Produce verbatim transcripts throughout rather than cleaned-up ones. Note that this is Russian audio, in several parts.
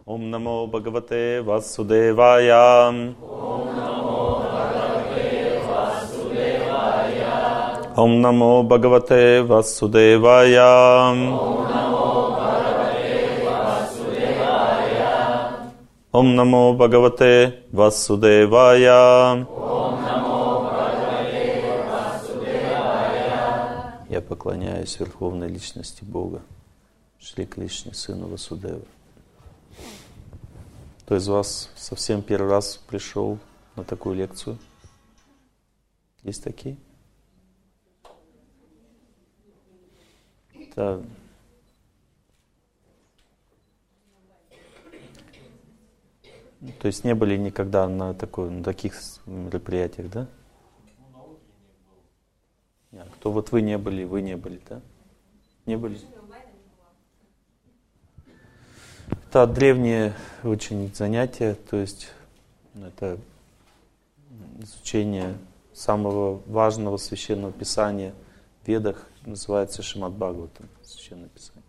Om Namo Bhagavate Vasudevaya. Om Namo Bhagavate Vasudevaya. Om Namo Bhagavate Vasудевая. Я поклоняюсь Верховной Личности Бога, Шри Кришне, Сыну Васудевы. Кто из вас совсем первый раз пришел на такую лекцию? Есть такие? Это... То есть не были никогда на, такой, на таких мероприятиях, да? Нет, кто вот вы не были, вы не были, да? Не были? Это древнее очень занятие, то есть это изучение самого важного священного писания в Ведах, называется Шримад Бхагаватам, священное писание.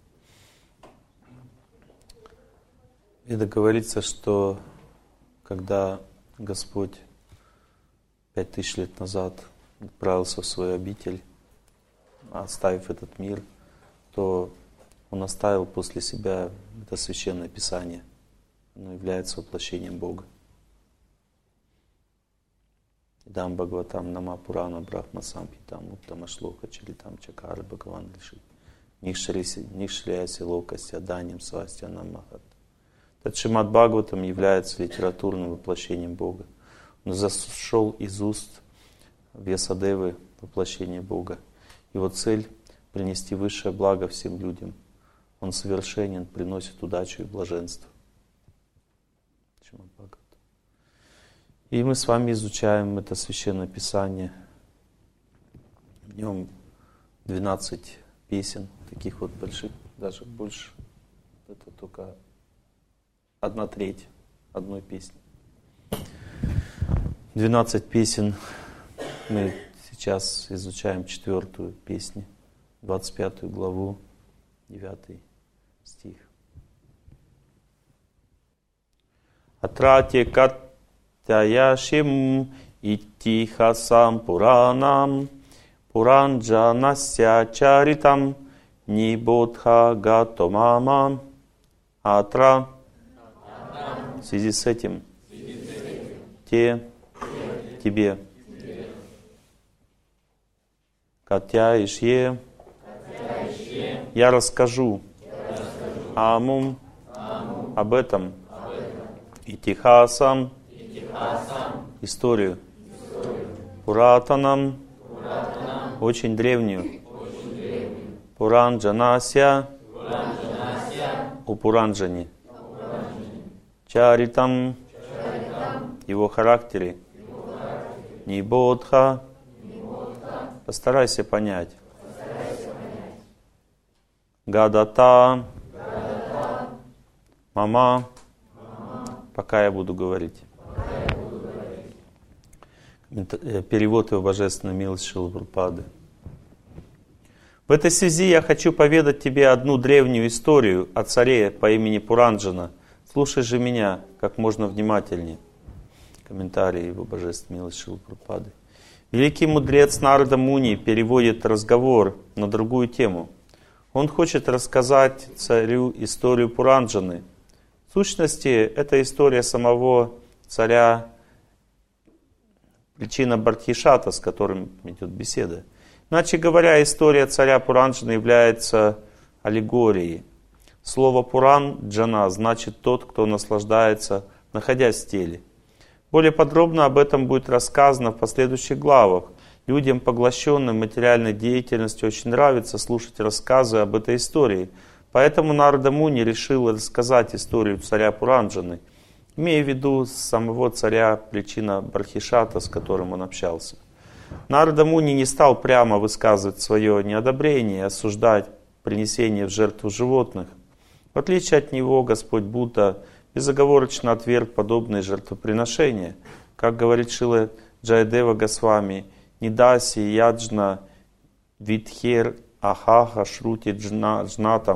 В Ведах говорится, что когда Господь пять тысяч лет назад отправился в свою обитель, оставив этот мир, то Он оставил после себя это священное писание. Оно является воплощением Бога. Идам Бхагаватам Нама Пурана Брахма Сампитам Уттама Шлока Чаритам Чакара Бхагаван Риши Нишшрияси Локасья Даньям Свастья Намахат. Этот Шримад Бхагаватам является литературным воплощением Бога. Он зашел из уст Вьясадевы, воплощение Бога. Его цель — принести высшее благо всем людям. Он совершенен, приносит удачу и блаженство. И мы с вами изучаем это Священное Писание. В нем двенадцать песен, таких вот больших, даже больше. Это только одна треть одной песни. двенадцать песен. Мы сейчас изучаем четвертую песню, двадцать пятую главу, девятый стих. Атрати каттаяшим иттихасам пуранам пуранджанася чаритам нибодха гатомама. Атра. В связи с этим те тебе Катяишье, я расскажу Амум об этом Итихасам, историю, Пуратанам, очень древнюю, Пуранджанася, у Пуранджани, Чаритам, его характере, Нибодха. Постарайся понять. Гадата. Мама. Пока я буду говорить. Перевод его божественной милости Шрилы Прабхупады. В этой связи я хочу поведать тебе одну древнюю историю о царе по имени Пуранджана. Слушай же меня как можно внимательнее. Комментарий его божественной милости Шрилы Прабхупады. Великий мудрец Нарада Муни переводит разговор на другую тему. Он хочет рассказать царю историю Пуранджаны. В сущности, это история самого царя, причина Бхартхишата, с которым идет беседа. Иначе говоря, история царя Пуранджаны является аллегорией. Слово Пуран-джана значит тот, кто наслаждается, находясь в теле. Более подробно об этом будет рассказано в последующих главах. Людям, поглощенным материальной деятельностью, очень нравится слушать рассказы об этой истории. Поэтому Нарада Муни решил рассказать историю царя Пуранджаны, имея в виду самого царя причина Бхартхишата, с которым он общался. Нарада Муни не стал прямо высказывать свое неодобрение и осуждать принесение в жертву животных. В отличие от него, Господь Будда безоговорочно отверг подобные жертвоприношения. Как говорит Шрила Джайадева Госвами, «Нидаси яджна витхер ахаха шрути джнатам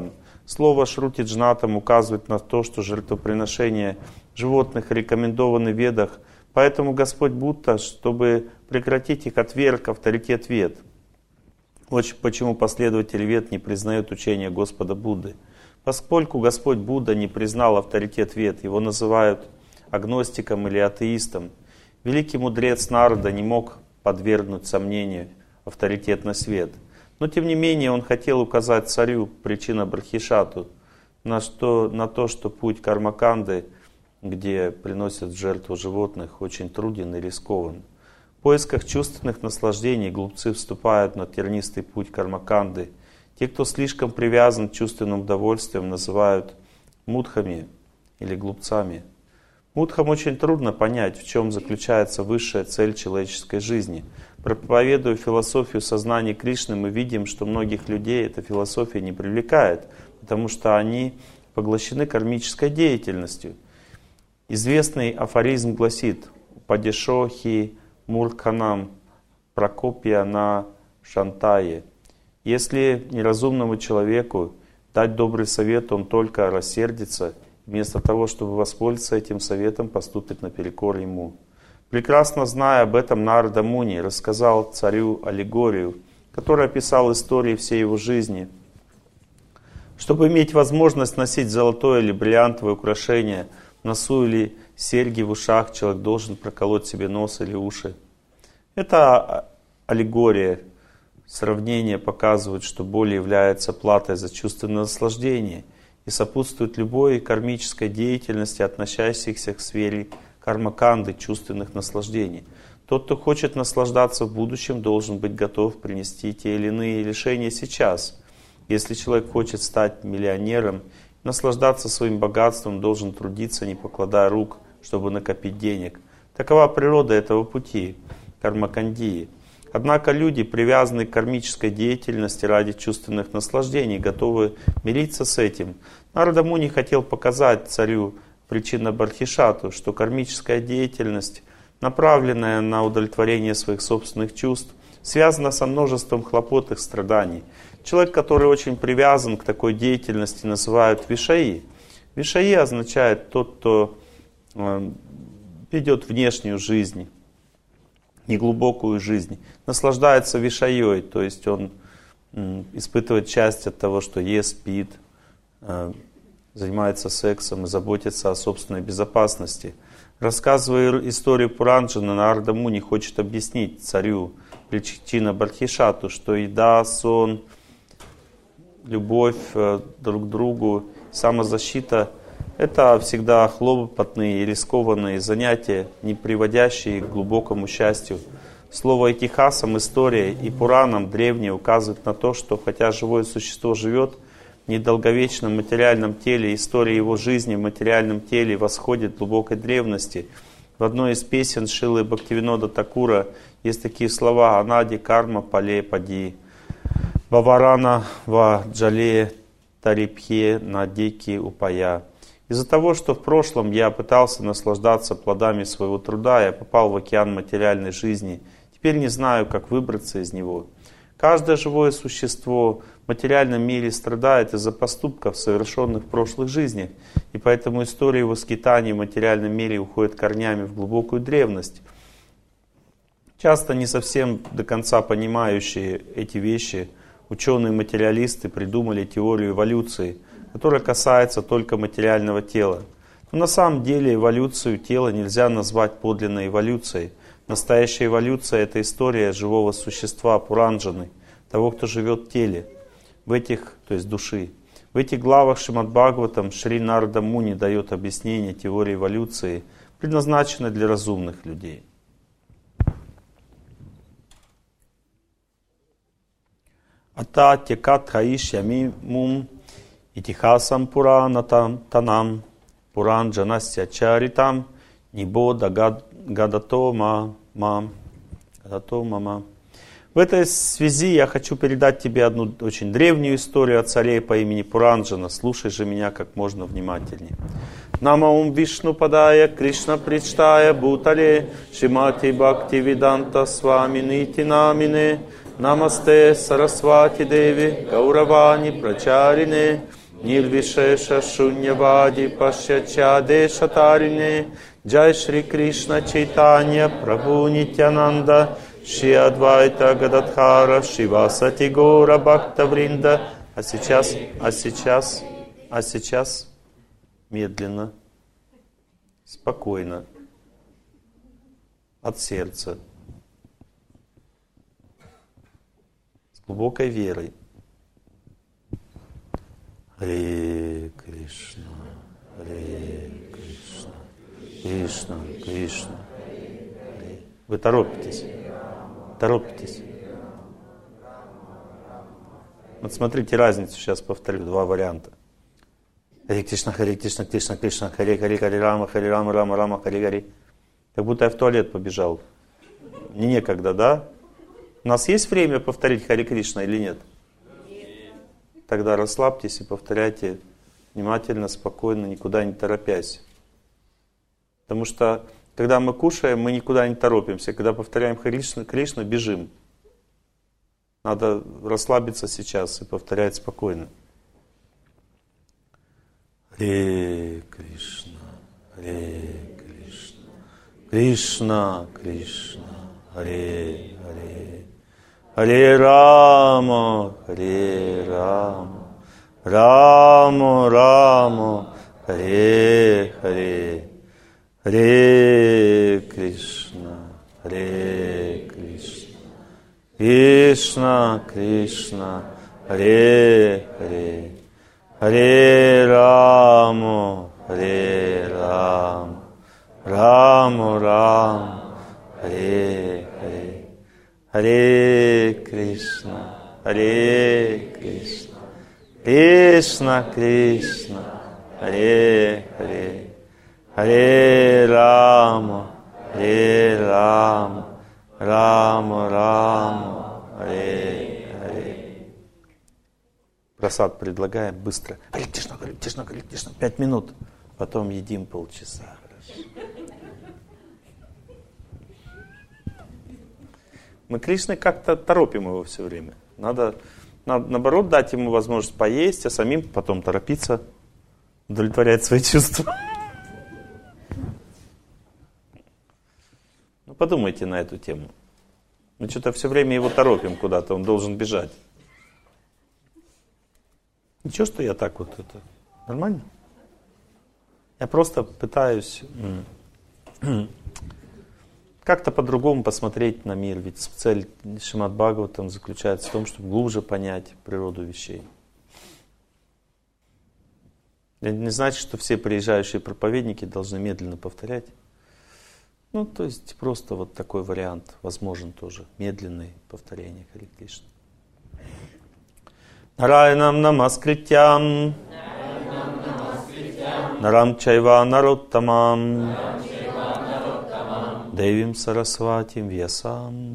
Слово Шрути-Джнатам указывает на то, что жертвоприношения животных рекомендованы в Ведах, поэтому Господь Будда, чтобы прекратить их отверг авторитет Вед. Вот почему последователи Вед не признают учение Господа Будды. Поскольку Господь Будда не признал авторитет Вед, его называют агностиком или атеистом, великий мудрец Нарада не мог подвергнуть сомнению авторитетность Вед. Но тем не менее он хотел указать царю Причинабрахишату на, что, на то, что путь Кармаканды, где приносят в жертву животных, очень труден и рискован. В поисках чувственных наслаждений глупцы вступают на тернистый путь Кармаканды. Те, кто слишком привязан к чувственным удовольствиям, называют мудхами или глупцами. Мудхам очень трудно понять, в чем заключается высшая цель человеческой жизни. Проповедуя философию сознания Кришны, мы видим, что многих людей эта философия не привлекает, потому что они поглощены кармической деятельностью. Известный афоризм гласит: «Падешохи муркханам прокопья на шантае». Если неразумному человеку дать добрый совет, он только рассердится, вместо того, чтобы воспользоваться этим советом, поступит наперекор ему. Прекрасно зная об этом, Нарада Муни рассказал царю аллегорию, которая описала истории всей его жизни. Чтобы иметь возможность носить золотое или бриллиантовое украшение в носу или серьги в ушах, человек должен проколоть себе нос или уши. Это аллегория. Сравнение показывает, что боль является платой за чувственное наслаждение и сопутствует любой кармической деятельности, относящейся к сфере кармаканды, чувственных наслаждений. Тот, кто хочет наслаждаться в будущем, должен быть готов принести те или иные лишения сейчас. Если человек хочет стать миллионером, наслаждаться своим богатством, должен трудиться, не покладая рук, чтобы накопить денег. Такова природа этого пути, кармакандии. Однако люди, привязанные к кармической деятельности ради чувственных наслаждений, готовы мириться с этим. Нарада Муни хотел показать царю Причинабрахишату, что кармическая деятельность, направленная на удовлетворение своих собственных чувств, связана со множеством хлопот и страданий. Человек, который очень привязан к такой деятельности, называют вишаи. Вишаи означает тот, кто э, ведет внешнюю жизнь, неглубокую жизнь, наслаждается вишайой, то есть он э, испытывает счастье от того, что ест, спит, э, занимается сексом и заботится о собственной безопасности. Рассказывая историю Пуранджана, Нарада Муни хочет объяснить царю Причинабрахишату, что еда, сон, любовь друг к другу, самозащита — это всегда хлопотные и рискованные занятия, не приводящие к глубокому счастью. Слово «этихасам» — история, и Пуранам древние указывают на то, что хотя живое существо живет в недолговечном материальном теле, история его жизни в материальном теле восходит в глубокой древности. В одной из песен Шрилы Бхактивинода Такура есть такие слова: «Анади карма пале пади, ваварана ва джале тарипхе надеки упая». Из-за того, что в прошлом я пытался наслаждаться плодами своего труда, я попал в океан материальной жизни. Теперь не знаю, как выбраться из него. Каждое живое существо в материальном мире страдает из-за поступков, совершенных в прошлых жизнях. И поэтому история его скитаний в материальном мире уходит корнями в глубокую древность. Часто не совсем до конца понимающие эти вещи, ученые-материалисты придумали теорию эволюции, которая касается только материального тела. Но на самом деле эволюцию тела нельзя назвать подлинной эволюцией. Настоящая эволюция — это история живого существа Пуранджаны, того, кто живет в теле, в этих, то есть души. В этих главах Шримад-Бхагаватам Шри Нарада Муни дает объяснение теории эволюции, предназначенной для разумных людей. Ата текат хаишьями мум итихасам пуранатам танам пуранджанасья чаритам нибода гадато мам гадато мама. В этой связи я хочу передать тебе одну очень древнюю историю о царе по имени Пуранджана. Слушай же меня как можно внимательнее. Намаум Вишну Падая Кришна Причтая Бутале Шимати Бхакти Виданта Свами Нити Намине Намасте Сарасвати Деви Гауравани Прачарине Nirvishesha Shunyavadi Pashyachade Shatarine Jai Shri Krishna Chaitanya Prabhu Nityananda Shri Advaita Gadadhara Shivasati Гора Бхактавринда. А сейчас, а сейчас, а сейчас медленно, спокойно, от сердца, с глубокой верой. Харе Кришна, Харе Кришна, Кришна, Кришна. Харе. Вы торопитесь, торопитесь. Вот смотрите разницу, сейчас повторю, два варианта. Харе Кришна, Харе Кришна, Кришна, Кришна, Харе Харе, Харе Рама, Харе Рама, Рама, Рама, Харе Харе. Как будто я в туалет побежал. Не некогда, да? У нас есть время повторить Харе Кришна или нет? Тогда расслабьтесь и повторяйте внимательно, спокойно, никуда не торопясь. Потому что, когда мы кушаем, мы никуда не торопимся. Когда повторяем Харе Кришна, Кришна, бежим. Надо расслабиться сейчас и повторять спокойно. Харе Кришна, Харе Кришна, Кришна, Кришна, Харе Харе. Харе Рама, Харе Рама, Рама, Рама, Харе Харе. Харе Кришна, Харе Кришна, Кришна, Кришна, Харе Харе. Харе Рама, Харе Рама, Рама, Рама, Харе Харе. Харе Кришна, Харе Кришна, Кришна, Кришна, Харе Харе. Харе Рама, Харе Рама, Рама, Рама, Харе Харе. Просад предлагаем быстро. Харе Кришна, Харе Кришна, Харе Кришна. Пять минут. Потом едим полчаса. Мы Кришны как-то торопим его все время. Надо, надо, наоборот, дать ему возможность поесть, а самим потом торопиться, удовлетворять свои чувства. Ну, подумайте на эту тему. Мы что-то все время его торопим куда-то, он должен бежать. Ничего, что я так вот это... Нормально? Я просто пытаюсь... как-то по-другому посмотреть на мир. Ведь цель Шримад Бхагаватам заключается в том, чтобы глубже понять природу вещей. Это не значит, что все приезжающие проповедники должны медленно повторять. Ну, то есть просто вот такой вариант возможен тоже. Медленное повторение Харе Кришна. Нараянам намаскритям Нарам чайва нароттамам Девим Сарасватим Вьясам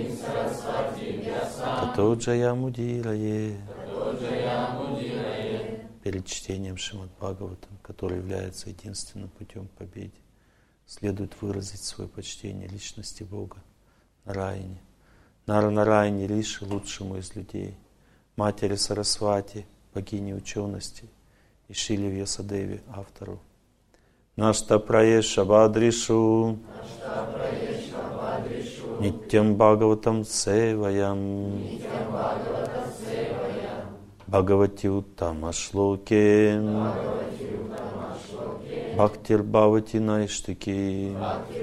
Тато Джаямудирае. Перед чтением Шримад Бхагаватам, который является единственным путем к победе, следует выразить свое почтение личности Бога, Нараяне. Нара Нараяне Риши, лучшему из людей, матери Сарасвати, богини учености, и Шиле Вьясадеви, автору. Нашта Праеша Бадришу Нитям Бхагаватам Севаям Бхагавати Уттама Шлоке Бхактир Бхавати Найштики.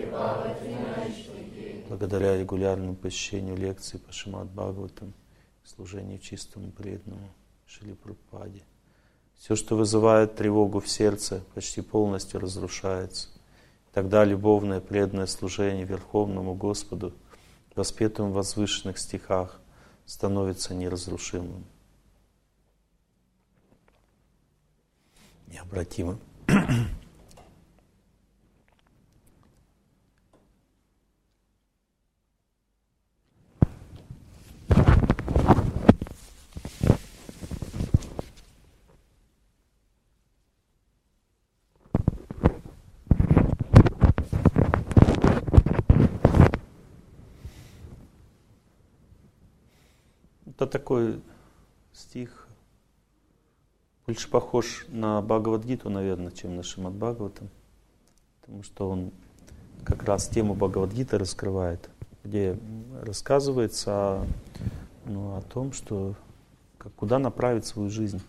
Благодаря регулярному посещению лекций по Шримад Бхагаватам, служению чистому преданному Шриле Прабхупаде, все, что вызывает тревогу в сердце, почти полностью разрушается. Тогда любовное преданное служение Верховному Господу, воспетым в возвышенных стихах, становится неразрушимым, необратимым. Это такой стих больше похож на Бхагавад-гиту, наверное, чем на Шримад Бхагаватам. Потому что он как раз тему Бхагавад-гиты раскрывает, где рассказывается о, ну, о том, что как, куда направить свою жизнь.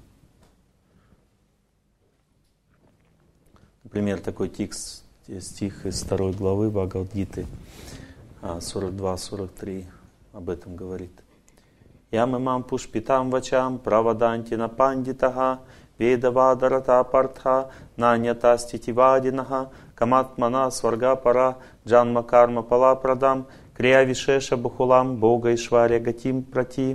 Например, такой текст, стих из второй главы Бхагавад-гиты, сорок два сорок три, об этом говорит. Ямамам пушпитам вачам праваданти на пандитаха ведавадарата партха нанятастити вадинаха каматмана сварга пара джанма карма пала прадам крия вишеша бухулам бога ишваря гатим прати.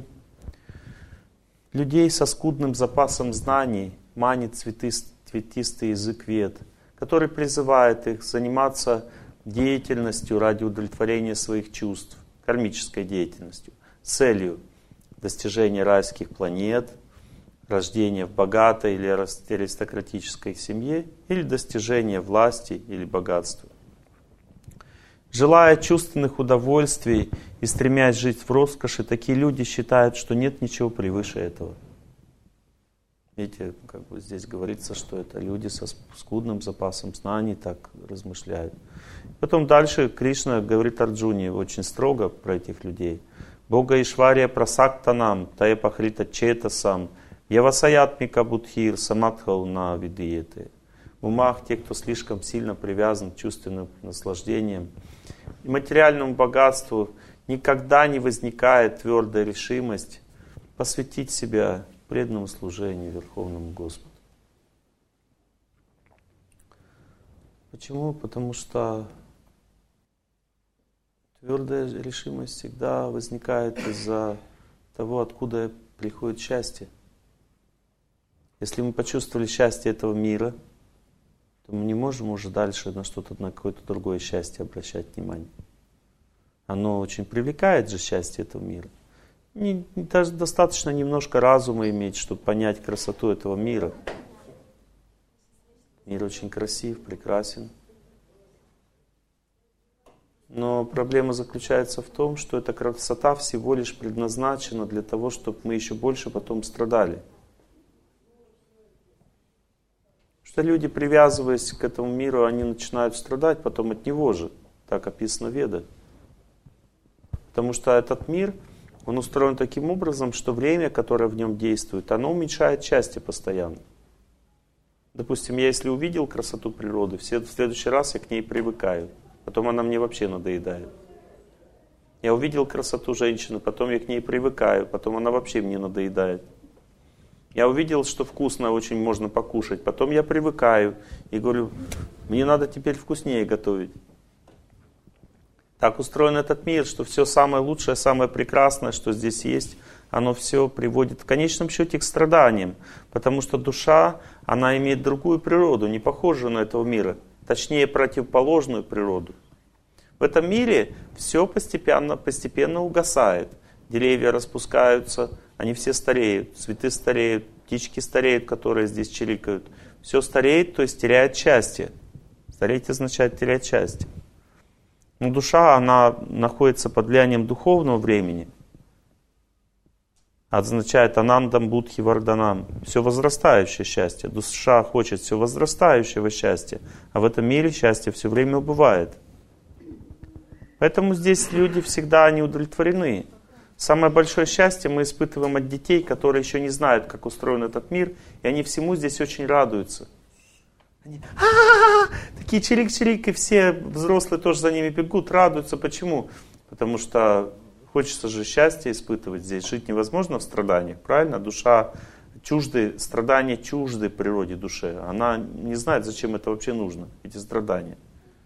Людей со скудным запасом знаний манит цветистый язык вед, который призывает их заниматься деятельностью ради удовлетворения своих чувств, кармической деятельностью, с целью достижения райских планет, рождения в богатой или аристократической семье, или достижения власти или богатства. Желая чувственных удовольствий и стремясь жить в роскоши, такие люди считают, что нет ничего превыше этого. Видите, как бы здесь говорится, что это люди со скудным запасом знаний так размышляют. Потом дальше Кришна говорит Арджуне очень строго про этих людей. Бога Ишвария прасактанам, таепахрита четасам, явасаятмика будхир, самадхау на видиете. В умах те, кто слишком сильно привязан к чувственным наслаждениям и материальному богатству, никогда не возникает твердая решимость посвятить себя преданному служению Верховному Господу. Почему? Потому что твердая решимость всегда возникает из-за того, откуда приходит счастье. Если мы почувствовали счастье этого мира, то мы не можем уже дальше на что-то, на какое-то другое счастье обращать внимание. Оно очень привлекает же счастье этого мира. Не, даже достаточно немножко разума иметь, чтобы понять красоту этого мира. Мир очень красив, прекрасен. Но проблема заключается в том, что эта красота всего лишь предназначена для того, чтобы мы еще больше потом страдали. Что люди, привязываясь к этому миру, они начинают страдать потом от него же. Так описано в Ведах. Потому что этот мир, он устроен таким образом, что время, которое в нем действует, оно уменьшает счастье постоянно. Допустим, я если увидел красоту природы, в следующий раз я к ней привыкаю. Потом она мне вообще надоедает. Я увидел красоту женщины, потом я к ней привыкаю, потом она вообще мне надоедает. Я увидел, что вкусно очень можно покушать, потом я привыкаю и говорю, мне надо теперь вкуснее готовить. Так устроен этот мир, что все самое лучшее, самое прекрасное, что здесь есть, оно все приводит в конечном счете к страданиям, потому что душа, она имеет другую природу, не похожую на этого мира. Точнее, противоположную природу. В этом мире все постепенно, постепенно угасает. Деревья распускаются, они все стареют, цветы стареют, птички стареют, которые здесь чирикают. Все стареет, то есть теряет счастье. Стареть означает терять счастье. Но душа, она находится под влиянием духовного времени. Означает анандам будхи варданам. Все возрастающее счастье. Душа хочет все возрастающего счастья. А в этом мире счастье все время убывает. Поэтому здесь люди всегда не удовлетворены. Самое большое счастье мы испытываем от детей, которые еще не знают, как устроен этот мир. И они всему здесь очень радуются. Они а-а-а! Такие чирик-чирик, и все взрослые тоже за ними бегут, радуются. Почему? Потому что хочется же счастье испытывать здесь. Жить невозможно в страданиях, правильно? Душа чужды, страдания чужды природе души. Она не знает, зачем это вообще нужно, эти страдания.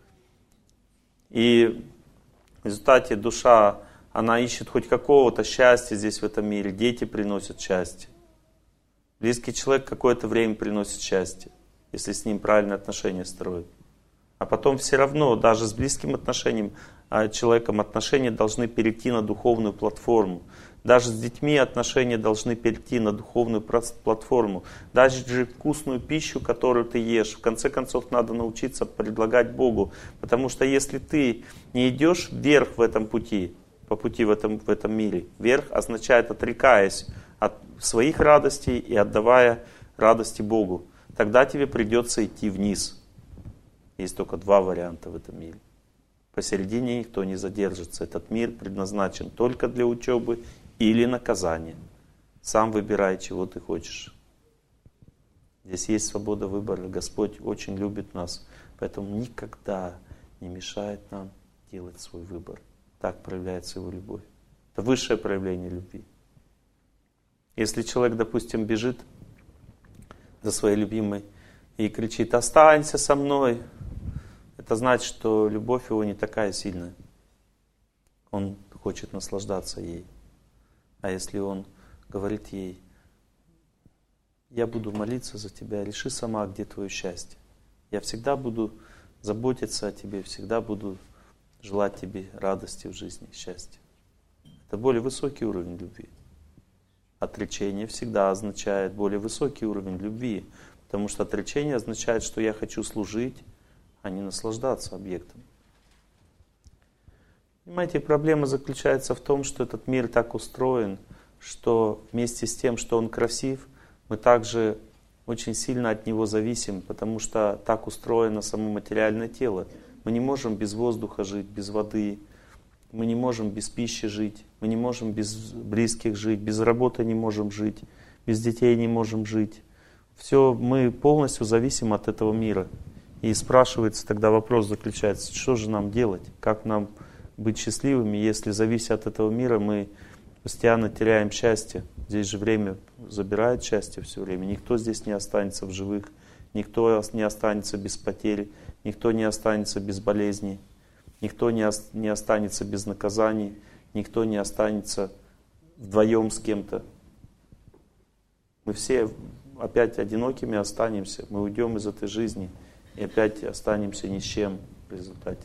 И в результате душа, она ищет хоть какого-то счастья здесь в этом мире. Дети приносят счастье. Близкий человек какое-то время приносит счастье, если с ним правильные отношения строят. А потом все равно, даже с близким отношением, человеком отношения должны перейти на духовную платформу. Даже с детьми отношения должны перейти на духовную платформу. Даже же вкусную пищу, которую ты ешь, в конце концов надо научиться предлагать Богу. Потому что если ты не идешь вверх в этом пути, по пути в этом, в этом мире, вверх означает отрекаясь от своих радостей и отдавая радости Богу, тогда тебе придется идти вниз. Есть только два варианта в этом мире. Посередине никто не задержится. Этот мир предназначен только для учебы или наказания. Сам выбирай, чего ты хочешь. Здесь есть свобода выбора. Господь очень любит нас, поэтому никогда не мешает нам делать свой выбор. Так проявляется Его любовь. Это высшее проявление любви. Если человек, допустим, бежит за своей любимой и кричит: «Останься со мной», это значит, что любовь его не такая сильная. Он хочет наслаждаться ей. А если он говорит ей: «Я буду молиться за тебя, реши сама, где твое счастье. Я всегда буду заботиться о тебе, всегда буду желать тебе радости в жизни, счастья». Это более высокий уровень любви. Отречение всегда означает более высокий уровень любви, потому что отречение означает, что я хочу служить, а не наслаждаться объектом. Понимаете, проблема заключается в том, что этот мир так устроен, что вместе с тем, что он красив, мы также очень сильно от него зависим, потому что так устроено само материальное тело. Мы не можем без воздуха жить, без воды, мы не можем без пищи жить, мы не можем без близких жить, без работы не можем жить, без детей не можем жить. Все, мы полностью зависим от этого мира. И спрашивается тогда вопрос заключается: что же нам делать? Как нам быть счастливыми, если, завися от этого мира, мы постоянно теряем счастье? Здесь же время забирает счастье все время. Никто здесь не останется в живых, никто не останется без потерь, никто не останется без болезней, никто не, ос- не останется без наказаний, никто не останется вдвоем с кем-то. Мы все опять одинокими останемся, мы уйдем из этой жизни и опять останемся ни с чем в результате.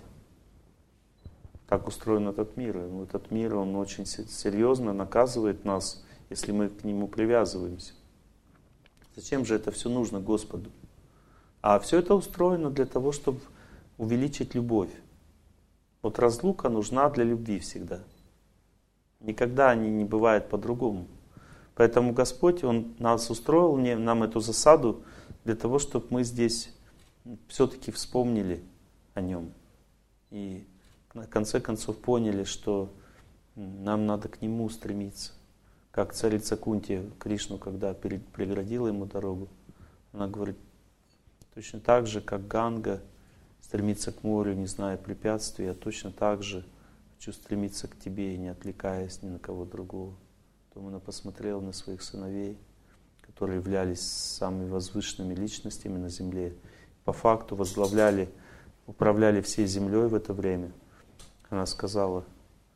Так устроен этот мир. И этот мир, он очень серьезно наказывает нас, если мы к нему привязываемся. Зачем же это все нужно Господу? А все это устроено для того, чтобы увеличить любовь. Вот разлука нужна для любви всегда. Никогда они не бывает по-другому. Поэтому Господь, Он нас устроил, нам эту засаду, для того, чтобы мы здесь все-таки вспомнили о Нем. И в конце концов поняли, что нам надо к Нему стремиться. Как царица Кунти Кришну, когда преградила ему дорогу, она говорит: точно так же, как Ганга стремится к морю, не зная препятствий, я точно так же хочу стремиться к тебе, не отвлекаясь ни на кого другого. Потом она посмотрела на своих сыновей, которые являлись самыми возвышенными личностями на земле, по факту возглавляли, управляли всей землей в это время. Она сказала: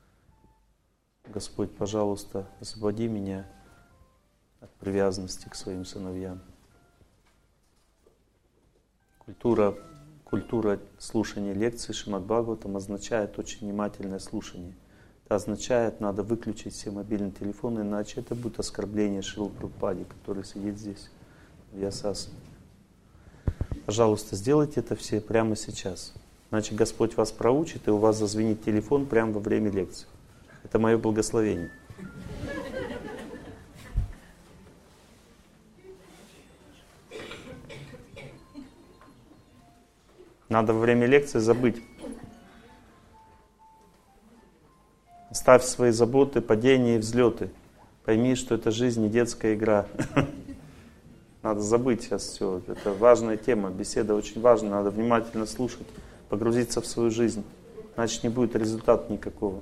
Господь, пожалуйста, освободи меня от привязанности к своим сыновьям. Культура, культура слушания лекций Шримад Бхагаватам означает очень внимательное слушание. Это означает, надо выключить все мобильные телефоны, иначе это будет оскорбление Шрилы Прабхупаде, который сидит здесь в Ясасане. Пожалуйста, сделайте это все прямо сейчас. Иначе Господь вас проучит, и у вас зазвенит телефон прямо во время лекции. Это мое благословение. Надо во время лекции забыть. Оставь свои заботы, падения и взлеты. Пойми, что это жизнь не детская игра. Надо забыть сейчас все. Это важная тема. Беседа очень важна. Надо внимательно слушать, погрузиться в свою жизнь. Иначе не будет результата никакого.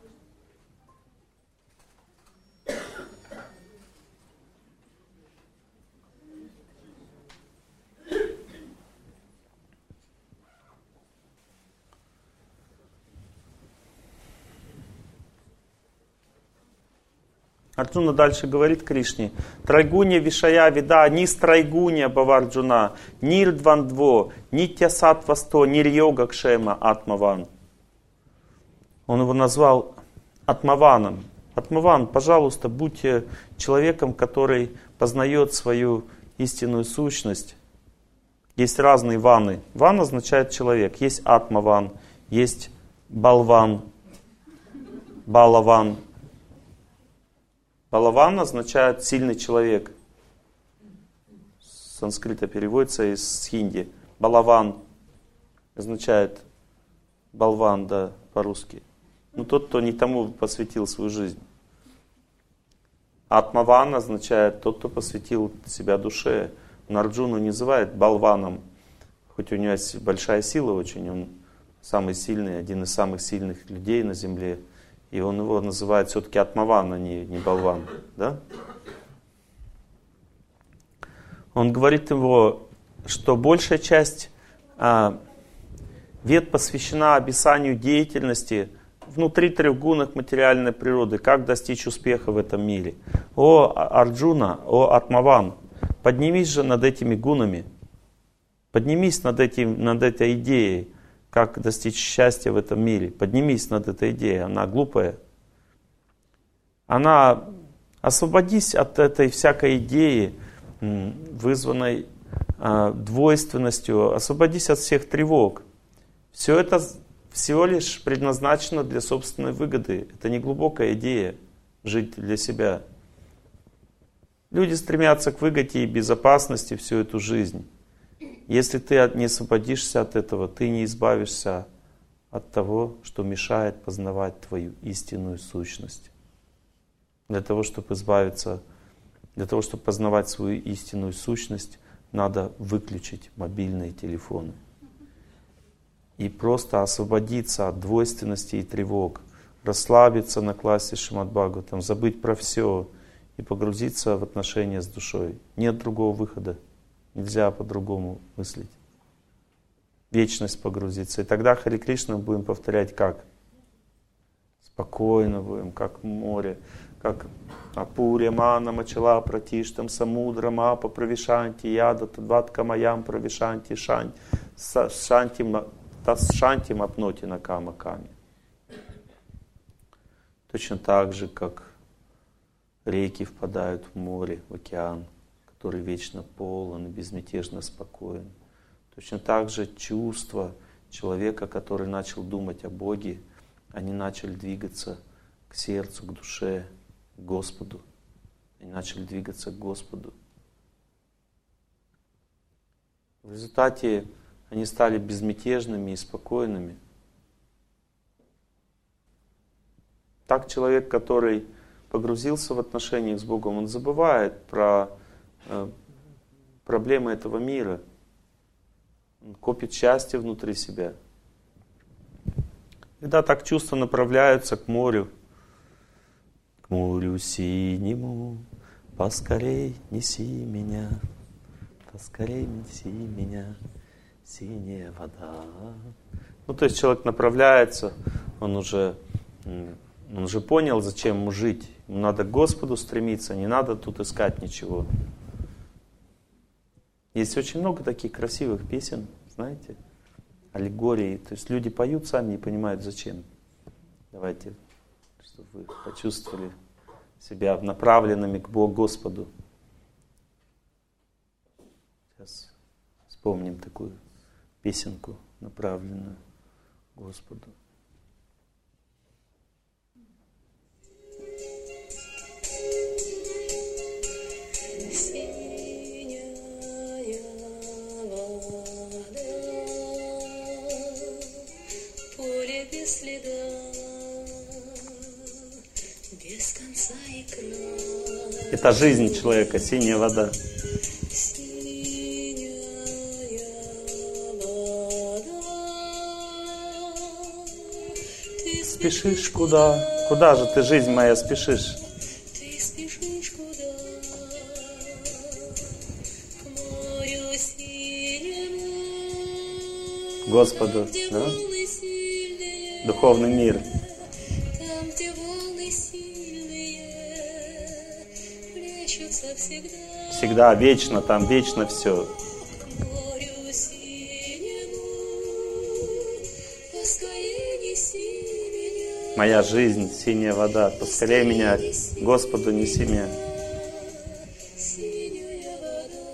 Арджуна дальше говорит Кришне: Трайгуня Вишая Вида, ни Страйгуня Баварджуна, Нирдвандво, Нитья Сатвасто, Нирьога Кшема Атмаван. Он его назвал Атмаваном. Атмаван, пожалуйста, будьте человеком, который познает свою истинную сущность. Есть разные ваны. Ван означает человек. Есть Атмаван, есть Балван, Балаван. Балаван означает сильный человек, санскрита переводится из хинди. Балаван означает болван, да, по-русски. Ну, тот, кто не тому посвятил свою жизнь. Атмаван означает тот, кто посвятил себя душе. Он Арджуну не называет болваном, хоть у него есть большая сила очень, он самый сильный, один из самых сильных людей на земле. И он его называет все-таки Атмаван, а не, не болван. Да? Он говорит его, что большая часть а, вед посвящена описанию деятельности внутри трех гунах материальной природы, как достичь успеха в этом мире. О Арджуна, о Атмаван, поднимись же над этими гунами, поднимись над, этим, над этой идеей, как достичь счастья в этом мире. Поднимись над этой идеей, она глупая. Она, освободись от этой всякой идеи, вызванной э, двойственностью, освободись от всех тревог. Все это всего лишь предназначено для собственной выгоды. Это не глубокая идея жить для себя. Люди стремятся к выгоде и безопасности всю эту жизнь. Если ты не освободишься от этого, ты не избавишься от того, что мешает познавать твою истинную сущность. Для того, чтобы избавиться, для того, чтобы познавать свою истинную сущность, надо выключить мобильные телефоны. И просто освободиться от двойственности и тревог, расслабиться на классе Шримад Бхагаватам, забыть про все и погрузиться в отношения с душой. Нет другого выхода. Нельзя по-другому мыслить. Вечность погрузиться. И тогда Харе Кришна будем повторять как? Спокойно будем, как море, как Апуря Мана Мачала Пратиштам Самудра Мапа Правишанти Яда Тадватка Маям Правишанти Шанти Шанти Шанти Мапноти Накама Ками. Точно так же, как реки впадают в море, в океан, который вечно полон и безмятежно спокоен. Точно так же чувства человека, который начал думать о Боге, они начали двигаться к сердцу, к душе, к Господу. Они начали двигаться к Господу. В результате они стали безмятежными и спокойными. Так человек, который погрузился в отношениях с Богом, он забывает про э, проблемы этого мира. Он копит счастье внутри себя. Когда так чувства направляются к морю, к морю синему, поскорей неси меня, поскорей неси меня, синяя вода. Ну, то есть человек направляется, он уже, он уже понял, зачем ему жить. Ему надо к Господу стремиться, не надо тут искать ничего. Есть очень много таких красивых песен, знаете, аллегории. То есть люди поют, сами не понимают, зачем. Давайте, чтобы вы почувствовали себя направленными к Богу, Господу. Сейчас вспомним такую песенку, направленную к Господу. Без следа, без конца и края. Это жизнь человека, синяя вода. Синяя вода. Ты Спешишь куда? Куда же ты, жизнь моя, спешишь? Ты спешишь куда? К морю синему. Господу, да? Духовный мир. Там, где волны сильные, плещутся всегда. Всегда, вечно, там вечно все. К морю синему, поскорей неси меня. Моя жизнь, синяя вода. Поскорее меня, Господу неси меня. Синяя вода.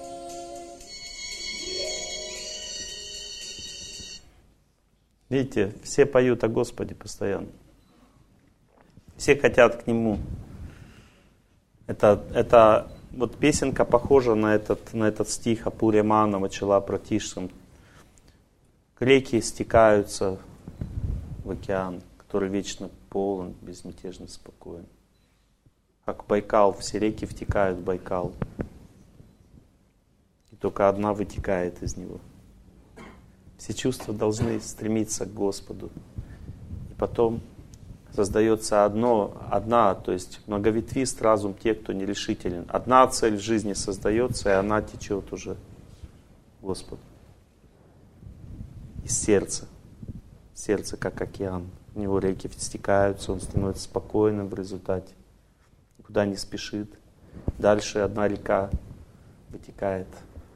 Видите, все поют о Господе постоянно. Все хотят к Нему. Это, это вот песенка похожа на этот, на этот стих Апурьямана Вачала Пратишсам. Реки стекаются в океан, который вечно полон, безмятежно спокоен. Как Байкал, все реки втекают в Байкал. И только одна вытекает из него. Все чувства должны стремиться к Господу. И потом создается одно, одна, то есть многоветвист разум тех, кто нерешителен. Одна цель в жизни создается, и она течет уже к Господу. Из сердца. Сердце как океан. В него реки стекаются, он становится спокойным в результате. Никуда не спешит. Дальше одна река вытекает.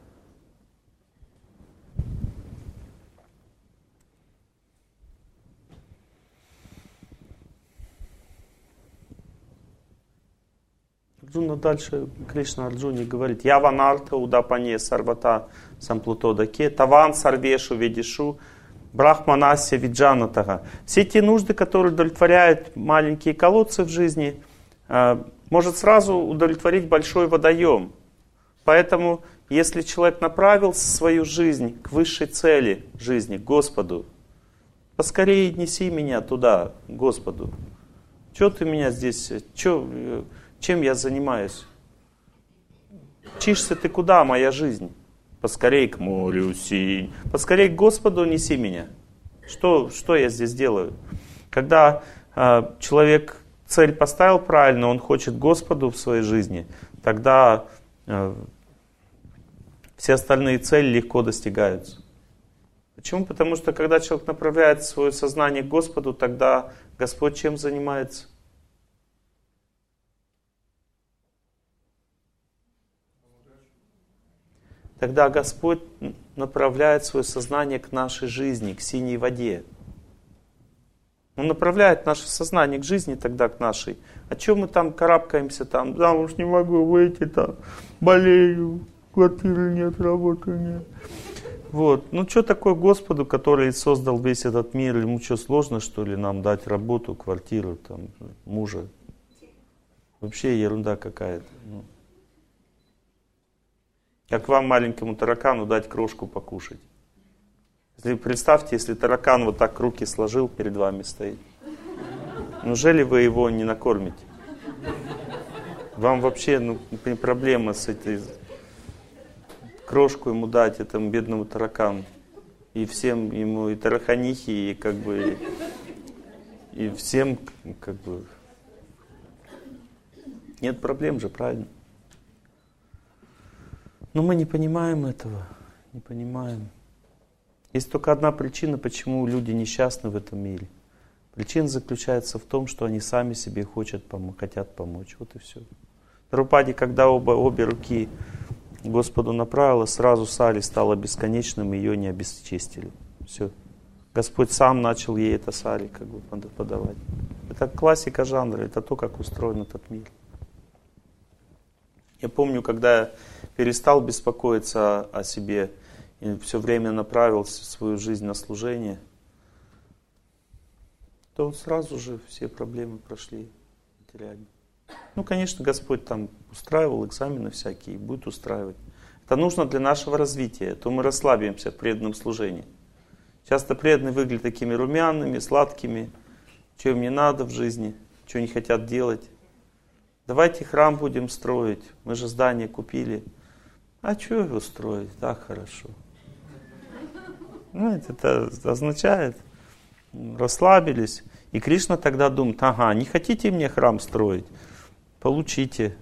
Арджуна дальше, Кришна Арджуне говорит: «Я ванарта удапане сарвата самплутодаке, таван сарвешу ведишу, брахманасya виджанатага». Все те нужды, которые удовлетворяют маленькие колодцы в жизни, может сразу удовлетворить большой водоем. Поэтому, если человек направил свою жизнь к высшей цели жизни, к Господу, поскорее неси меня туда, к Господу. Че ты меня здесь, че, чем я занимаюсь? Чишься ты куда, моя жизнь? Поскорей к морю синь, поскорей к Господу неси меня. Что, что я здесь делаю? Когда э, человек цель поставил правильно, он хочет Господу в своей жизни, тогда э, все остальные цели легко достигаются. Почему? Потому что когда человек направляет свое сознание к Господу, тогда Господь чем занимается? Тогда Господь направляет свое сознание к нашей жизни, к синей воде. Он направляет наше сознание к жизни тогда, к нашей. А чем мы там карабкаемся, там, замуж не могу выйти, там, болею, квартиры нет, работы нет. Вот. Ну что такое Господу, который создал весь этот мир? Ему что, сложно, что ли, нам дать работу, квартиру, там, мужа? Вообще ерунда какая-то. Ну. Как вам, маленькому таракану, дать крошку покушать? Если, представьте, если таракан вот так руки сложил, перед вами стоит. Неужели вы его не накормите? Вам вообще ну, проблема с этой крошку ему дать, этому бедному таракану. И всем ему, и тараханихи, и как бы, и всем как бы. Нет проблем же, правильно? Но мы не понимаем этого, не понимаем. Есть только одна причина, почему люди несчастны в этом мире. Причина заключается в том, что они сами себе хотят, хотят помочь. Вот и все. Друпади, когда оба, обе руки Господу направила, сразу сали стало бесконечным, и ее не обесчестили. Все. Господь сам начал ей это сари как бы подавать. Это классика жанра, это то, как устроен этот мир. Я помню, когда я перестал беспокоиться о, о себе и все время направил свою жизнь на служение, то сразу же все проблемы прошли материально. Ну, конечно, Господь там устраивал экзамены всякие, будет устраивать. Это нужно для нашего развития, то мы расслабимся в преданном служении. Часто преданные выглядят такими румяными, сладкими, что им не надо в жизни, что не хотят делать. Давайте храм будем строить, мы же здание купили. А что его строить? Так хорошо. Знаете, это означает, расслабились. И Кришна тогда думает: ага, не хотите мне храм строить? Получите.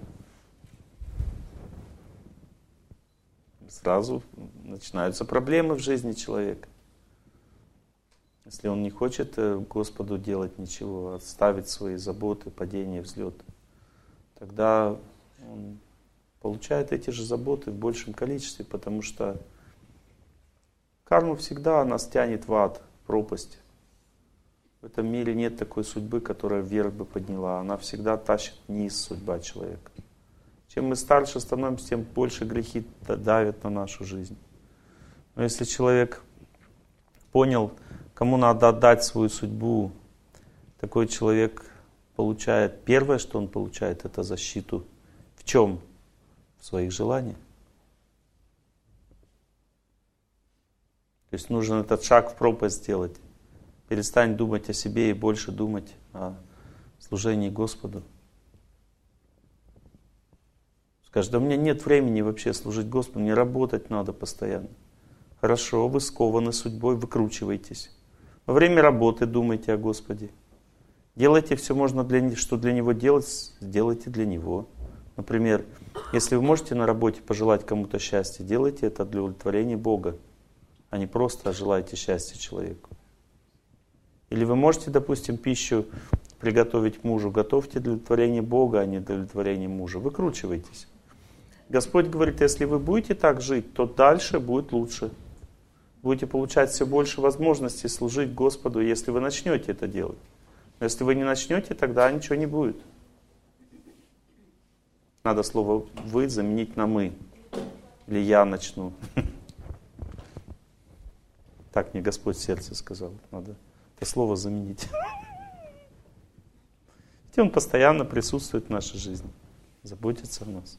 Сразу начинаются проблемы в жизни человека. Если он не хочет Господу делать ничего, отставить свои заботы, падения, взлеты, тогда он получает эти же заботы в большем количестве, потому что карма всегда нас тянет в ад, в пропасть. В этом мире нет такой судьбы, которая вверх бы подняла. Она всегда тащит вниз судьба человека. Чем мы старше становимся, тем больше грехи давят на нашу жизнь. Но если человек понял, кому надо отдать свою судьбу, такой человек получает, первое, что он получает, это защиту. В чем? в своих желаниях. То есть нужно этот шаг в пропасть сделать. Перестань думать о себе и больше думать о служении Господу. Скажешь, да у меня нет времени вообще служить Господу, мне работать надо постоянно. Хорошо, вы скованы судьбой, выкручивайтесь. Во время работы думайте о Господе. Делайте все можно, для, что для Него делать, сделайте для Него. Например, если вы можете на работе пожелать кому-то счастья, делайте это для удовлетворения Бога, а не просто желайте счастья человеку. Или вы можете, допустим, пищу приготовить мужу, готовьте для удовлетворения Бога, а не для удовлетворения мужа. Выкручивайтесь. Господь говорит, если вы будете так жить, то дальше будет лучше. Будете получать все больше возможностей служить Господу, если вы начнете это делать. Но если вы не начнете, тогда ничего не будет. Надо слово «вы» заменить на «мы». Или «я начну». Так мне Господь в сердце сказал. Надо это слово заменить. И Он постоянно присутствует в нашей жизни. Заботится о нас.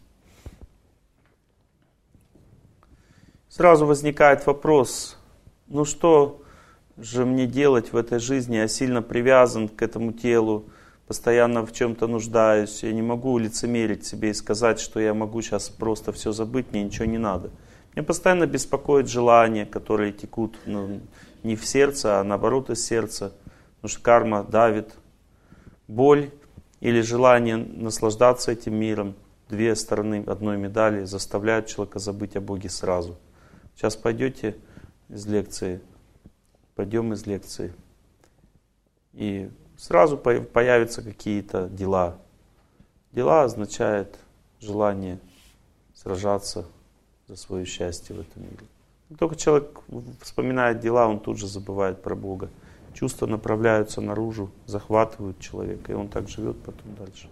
Сразу возникает вопрос, ну что же мне делать в этой жизни? Я сильно привязан к этому телу, постоянно в чем-то нуждаюсь. Я не могу лицемерить себе и сказать, что я могу сейчас просто все забыть, мне ничего не надо. Меня постоянно беспокоят желания, которые текут ну, не в сердце, а наоборот из сердца. Потому что карма давит. Боль или желание наслаждаться этим миром, две стороны одной медали, заставляют человека забыть о Боге сразу. Сейчас пойдете из лекции, пойдем из лекции, и сразу появятся какие-то дела. Дела означает желание сражаться за свое счастье в этом мире. Как только человек вспоминает дела, он тут же забывает про Бога. Чувства направляются наружу, захватывают человека, и он так живет потом дальше.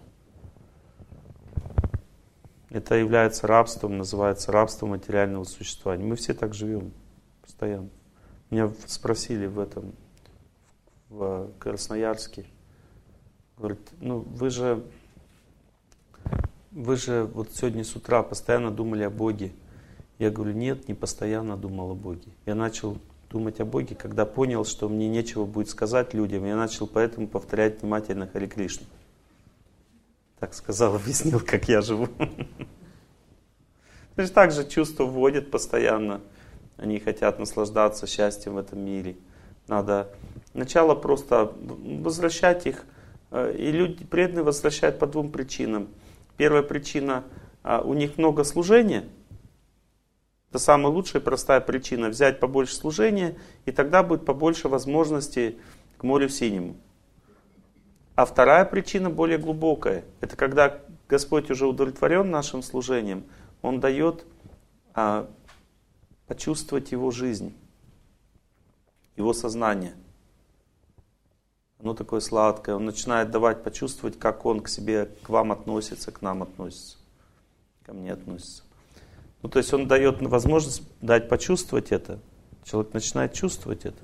Это является рабством, называется рабство материального существования. Мы все так живем постоянно. Меня спросили в этом, в Красноярске. Говорят, ну вы же, вы же вот сегодня с утра постоянно думали о Боге. Я говорю, нет, не постоянно думал о Боге. Я начал думать о Боге, когда понял, что мне нечего будет сказать людям. Я начал поэтому повторять внимательно Харе Кришну. Так сказал, объяснил, как я живу. Значит, так же чувства вводят постоянно. Они хотят наслаждаться счастьем в этом мире. Надо сначала просто возвращать их. И люди преданные возвращают по двум причинам. Первая причина, у них много служения. Это самая лучшая и простая причина. Взять побольше служения, и тогда будет побольше возможностей к морю синему. А вторая причина более глубокая. Это когда Господь уже удовлетворен нашим служением, Он дает а, почувствовать Его жизнь, Его сознание. Оно такое сладкое. Он начинает давать почувствовать, как Он к себе, к вам относится, к нам относится, ко мне относится. Ну, то есть Он дает возможность дать почувствовать это. Человек начинает чувствовать это.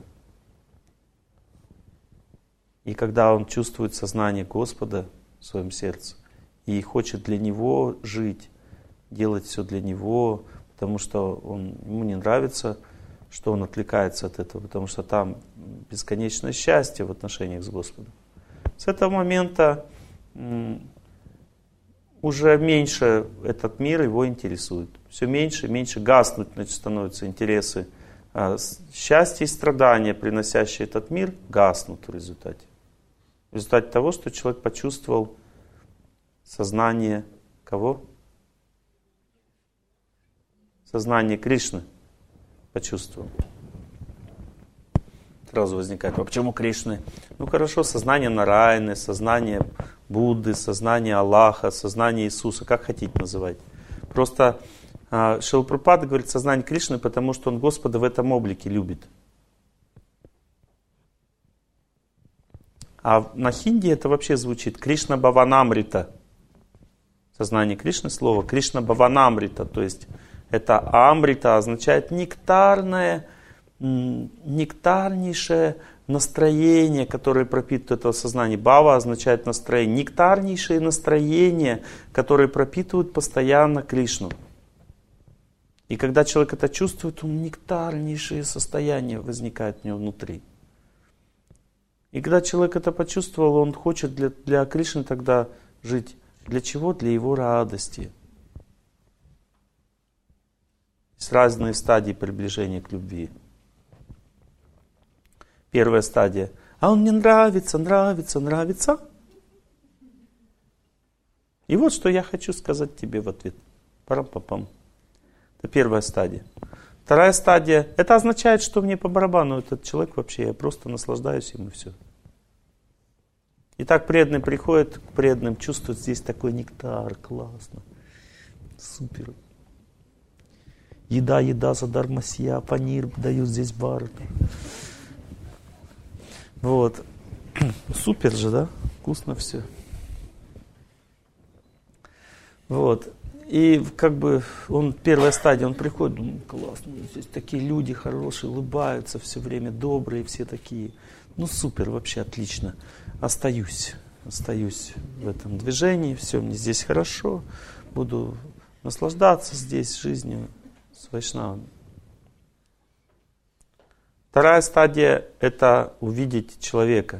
И когда он чувствует сознание Господа в своем сердце и хочет для Него жить, делать все для Него, потому что он, ему не нравится, что он отвлекается от этого, потому что там бесконечное счастье в отношениях с Господом. С этого момента м, уже меньше этот мир его интересует. Все меньше и меньше гаснуть значит, становятся интересы. А счастье и страдания, приносящие этот мир, гаснут в результате. В результате того, что человек почувствовал сознание кого? Сознание Кришны почувствовал. Сразу возникает, а почему Кришны? Ну хорошо, сознание Нараяны, сознание Будды, сознание Аллаха, сознание Иисуса, как хотите называть. Просто а, Шрила Прабхупада говорит сознание Кришны, потому что он Господа в этом облике любит. А на хинди это вообще звучит Кришна Бхаванамрита. Сознание Кришны слово Кришна Бхаванамрита. То есть это амрита означает нектарное нектарнейшее настроение, которое пропитывает это сознание. Бхава означает настроение. Нектарнейшие настроения, которые пропитывают постоянно Кришну. И когда человек это чувствует, у него нектарнейшие состояния возникают у него внутри. И когда человек это почувствовал, он хочет для, для Кришны тогда жить. Для чего? Для его радости. Есть разные стадии приближения к любви. Первая стадия. А он мне нравится, нравится, нравится. И вот что я хочу сказать тебе в ответ. Парам-папам. Это первая стадия. Вторая стадия. Это означает, что мне по барабану этот человек вообще. Я просто наслаждаюсь им и все. Итак, преданный приходит к преданным, чувствует здесь такой нектар. Классно. Супер. Еда, еда, задармасья, панир дают здесь бар. Вот. Супер же, да? Вкусно все. Вот. И как бы он, первая стадия, он приходит, думает, классно, здесь такие люди хорошие, улыбаются все время, добрые все такие. Ну супер, вообще отлично. Остаюсь, остаюсь в этом движении, все, мне здесь хорошо, буду наслаждаться здесь жизнью с вайшнавами. Вторая стадия – это увидеть человека,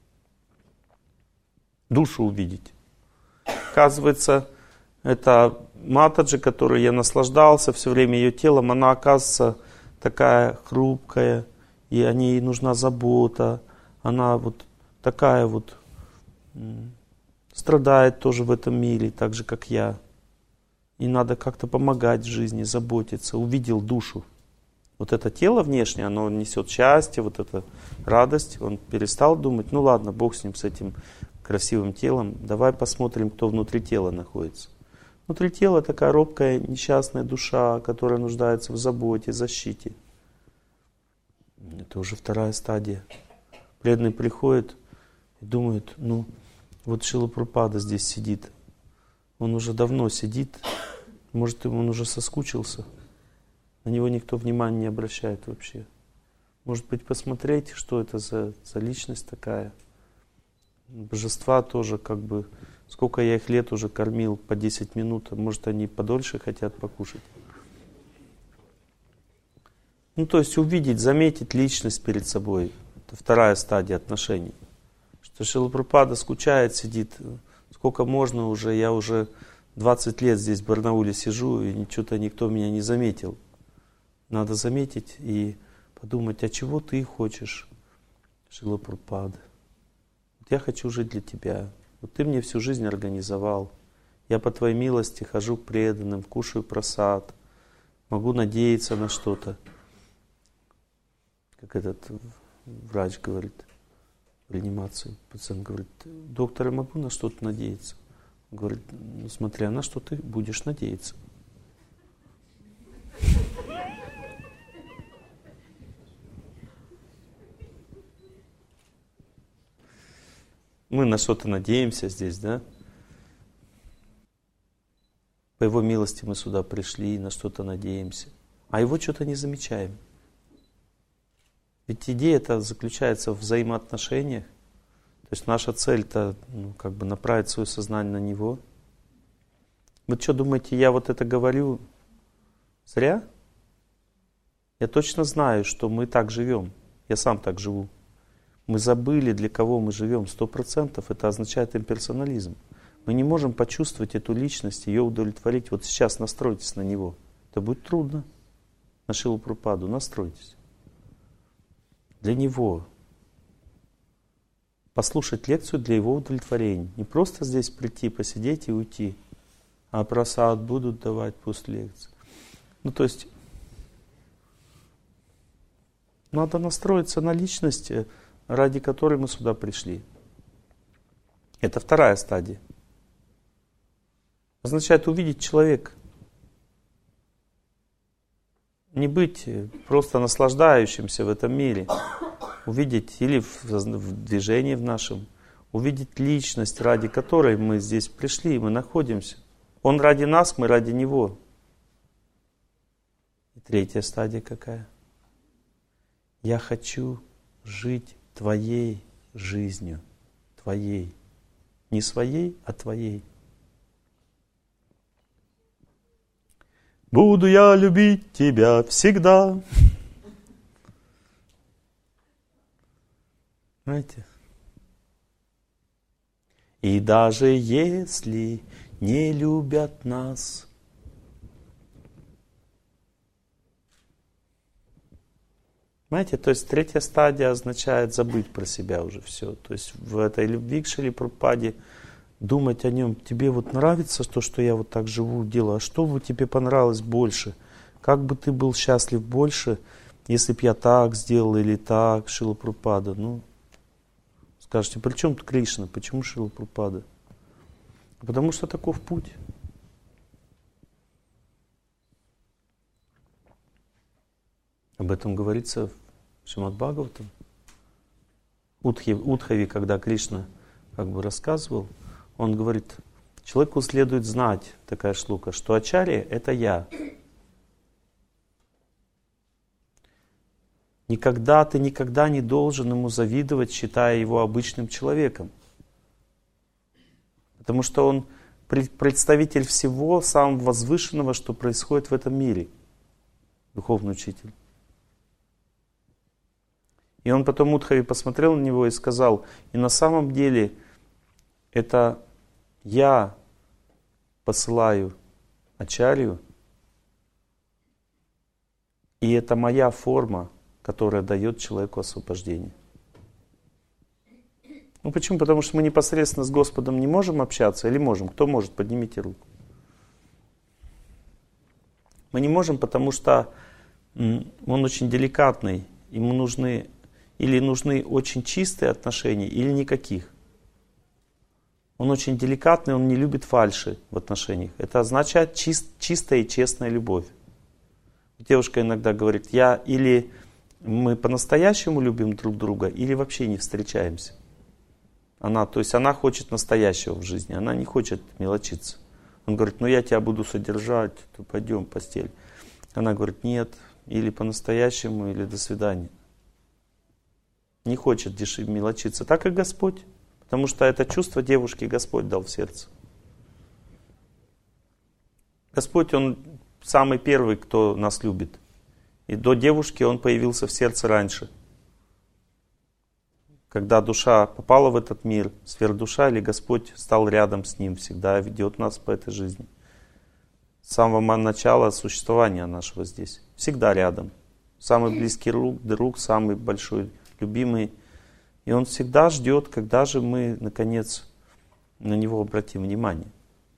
душу увидеть. Оказывается, это Матаджи, которой я наслаждался все время ее телом, она оказывается такая хрупкая, и о ней нужна забота. Она вот такая вот страдает тоже в этом мире, так же как я. И надо как-то помогать в жизни, заботиться. Увидел душу. Вот это тело внешнее, оно несет счастье, вот эта радость. Он перестал думать, ну ладно, Бог с ним, с этим красивым телом. Давай посмотрим, кто внутри тела находится. Внутри тела такая робкая, несчастная душа, которая нуждается в заботе, защите. Это уже вторая стадия. Преданный приходит и думает, ну, вот Шрила Прабхупада здесь сидит. Он уже давно сидит. Может, он уже соскучился. На него никто внимания не обращает вообще. Может быть, посмотреть, что это за, за личность такая. Божества тоже как бы... Сколько я их лет уже кормил, по десять минут, может, они подольше хотят покушать. Ну, то есть увидеть, заметить личность перед собой. Это вторая стадия отношений. Что Шрила Прабхупада скучает, сидит. Сколько можно уже, я уже двадцать лет здесь в Барнауле сижу, и что-то никто меня не заметил. Надо заметить и подумать, а чего ты хочешь, Шрила Прабхупада? Вот я хочу жить для тебя. Вот ты мне всю жизнь организовал. Я по твоей милости хожу к преданным, кушаю прасад, могу надеяться на что-то. Как этот врач говорит в реанимации, пациент говорит, доктор, я могу на что-то надеяться? Он говорит, ну, смотря на что ты будешь надеяться. Мы на что-то надеемся здесь, да? По Его милости мы сюда пришли, на что-то надеемся. А Его что-то не замечаем. Ведь идея это заключается в взаимоотношениях. То есть наша цель-то, ну, как бы направить свое сознание на Него. Вы что думаете, я вот это говорю зря? Я точно знаю, что мы так живем. Я сам так живу. Мы забыли, для кого мы живем. Сто процентов это означает имперсонализм. Мы не можем почувствовать эту личность, ее удовлетворить. Вот сейчас настройтесь на него. Это будет трудно. На Шрилу Прабхупаду настройтесь. Для него. Послушать лекцию для его удовлетворения. Не просто здесь прийти, посидеть и уйти. А прасад будут давать после лекции. Ну то есть, надо настроиться на личность, ради которой мы сюда пришли. Это вторая стадия. Означает увидеть человека. Не быть просто наслаждающимся в этом мире. Увидеть или в, в движении в нашем. Увидеть личность, ради которой мы здесь пришли, мы находимся. Он ради нас, мы ради Него. И третья стадия какая? Я хочу жить твоей жизнью, твоей. Не своей, а твоей. Буду я любить тебя всегда. Знаете? И даже если не любят нас, знаете, то есть третья стадия означает забыть про себя уже все. То есть в этой любви к Шриле Прабхупаде думать о нем. Тебе вот нравится то, что я вот так живу, делаю, а что бы тебе понравилось больше? Как бы ты был счастлив больше, если бы я так сделал или так, Шрила Прабхупада? Ну, скажете, при чем тут Кришна? Почему Шрила Прабхупада? Потому что таков путь. Об этом говорится в Шримад Бхагаватам. Удхави, когда Кришна как бы рассказывал, он говорит, человеку следует знать, такая шлука, что ачарья — это я. Никогда ты никогда не должен ему завидовать, считая его обычным человеком. Потому что он представитель всего самого возвышенного, что происходит в этом мире. Духовный учитель. И он потом Удхави посмотрел на него и сказал, и на самом деле это я посылаю ачарью, и это моя форма, которая дает человеку освобождение. Ну почему? Потому что мы непосредственно с Господом не можем общаться, или можем? Кто может? Поднимите руку. Мы не можем, потому что он очень деликатный, ему нужны или нужны очень чистые отношения, или никаких. Он очень деликатный, он не любит фальши в отношениях. Это означает чист, чистая и честная любовь. Девушка иногда говорит, я или мы по-настоящему любим друг друга, или вообще не встречаемся. Она, то есть она хочет настоящего в жизни, она не хочет мелочиться. Он говорит, ну я тебя буду содержать, то пойдем в постель. Она говорит, нет, или по-настоящему, или до свидания. Не хочет дешевле мелочиться. Так и Господь. Потому что это чувство девушки Господь дал в сердце. Господь, Он самый первый, кто нас любит. И до девушки Он появился в сердце раньше. Когда душа попала в этот мир, сверхдуша или Господь стал рядом с ним, всегда ведет нас по этой жизни. С самого начала существования нашего здесь. Всегда рядом. Самый близкий друг, друг, самый большой любимый. И Он всегда ждет, когда же мы, наконец, на Него обратим внимание.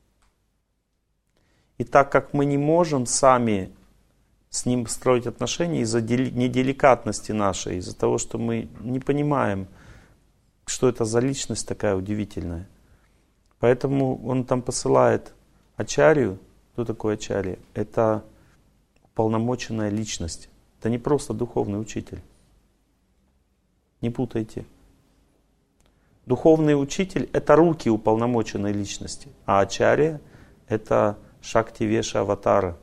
И так как мы не можем сами с Ним строить отношения из-за неделикатности нашей, из-за того, что мы не понимаем, что это за личность такая удивительная. Поэтому Он там посылает ачарью. Кто такой ачарья? Это уполномоченная личность. Это не просто духовный учитель. Не путайте. Духовный учитель — это руки уполномоченной личности, а ачарья — это Шакти-Веша Аватара.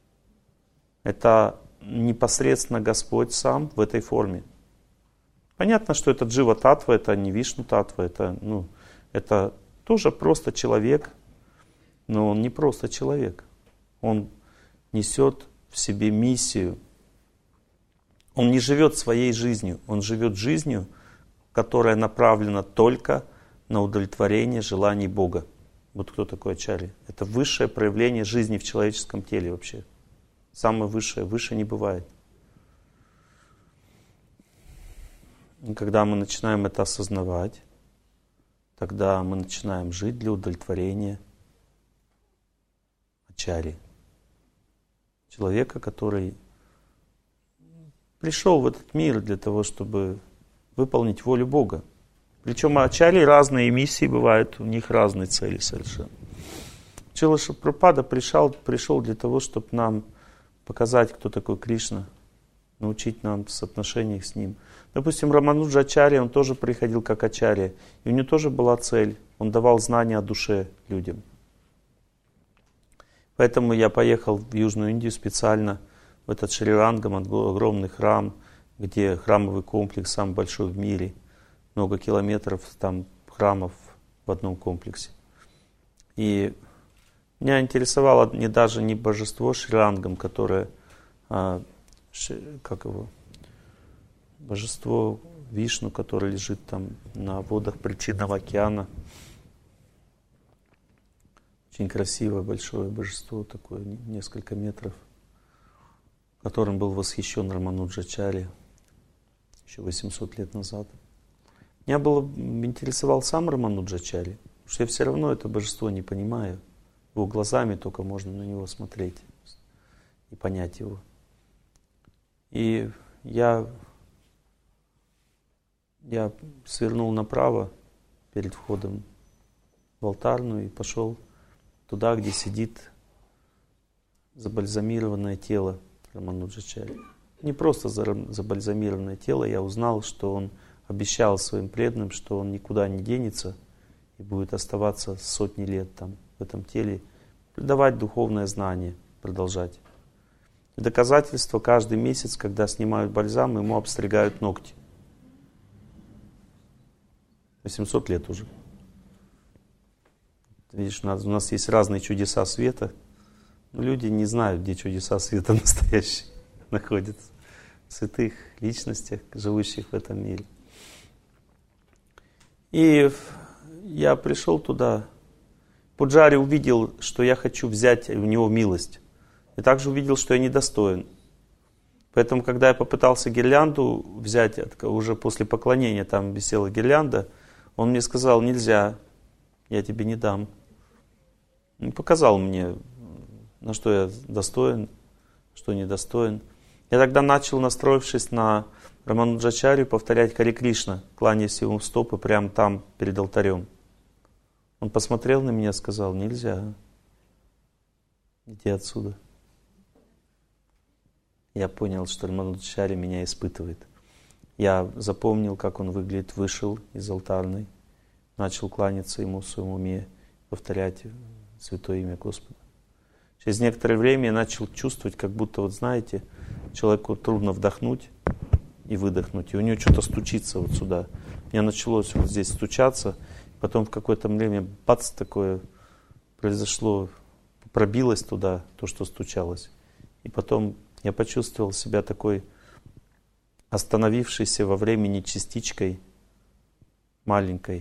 Это непосредственно Господь сам в этой форме. Понятно, что это Джива-татва, это не Вишну-татва, это, ну, это тоже просто человек, но он не просто человек. Он несет в себе миссию. Он не живет своей жизнью, он живет жизнью, которая направлена только на удовлетворение желаний Бога. Вот кто такой ачарья? Это высшее проявление жизни в человеческом теле вообще. Самое высшее, выше не бывает. И когда мы начинаем это осознавать, тогда мы начинаем жить для удовлетворения ачарьи. Человека, который пришел в этот мир для того, чтобы выполнить волю Бога. Причем ачарьи разные миссии бывают, у них разные цели совершенно. Шрила Прабхупада пришел, пришел для того, чтобы нам показать, кто такой Кришна, научить нам в отношениях с Ним. Допустим, Рамануджа ачарья, он тоже приходил как ачарья, и у него тоже была цель, он давал знания о душе людям. Поэтому я поехал в Южную Индию специально, в этот Шри-Рангам, огромный храм, где храмовый комплекс самый большой в мире, много километров там храмов в одном комплексе. И меня интересовало не даже не божество Шрилангам, которое, а, ши, как его, божество Вишну, которое лежит там на водах Причинного океана. Очень красивое, большое божество, такое, несколько метров, которым был восхищен Рамануджачарья еще восемьсот лет назад. Меня было, интересовал сам Рамануджачарья, потому что я все равно это божество не понимаю. Его глазами только можно на него смотреть и понять его. И я, я свернул направо перед входом в алтарную и пошел туда, где сидит забальзамированное тело Рамануджачарьи. Не просто забальзамированное тело, я узнал, что он обещал своим преданным, что он никуда не денется и будет оставаться сотни лет там, в этом теле, давать духовное знание, продолжать. И доказательство: каждый месяц, когда снимают бальзам, ему обстригают ногти. восемьсот лет уже. Видишь, у нас, у нас есть разные чудеса света, но люди не знают, где чудеса света настоящие находятся. В святых личностях, живущих в этом мире. И я пришел туда. Пуджари увидел, что я хочу взять у него милость. И также увидел, что я недостоин. Поэтому, когда я попытался гирлянду взять, уже после поклонения, там висела гирлянда, он мне сказал: нельзя, я тебе не дам. Он показал мне, на что я достоин, что недостоин. Я тогда начал, настроившись на Рамануджачарью, повторять Харе Кришна, кланяясь ему в стопы прямо там, перед алтарем. Он посмотрел на меня и сказал: нельзя, иди отсюда. Я понял, что Рамануджачарья меня испытывает. Я запомнил, как он выглядит, вышел из алтарной, начал кланяться ему в своем уме, повторять святое имя Господа. Через некоторое время я начал чувствовать, как будто, вот знаете, человеку трудно вдохнуть и выдохнуть, и у него что-то стучится вот сюда. У меня началось вот здесь стучаться, потом в какое-то время бац, такое произошло, пробилось туда то, что стучалось. И потом я почувствовал себя такой остановившейся во времени частичкой маленькой,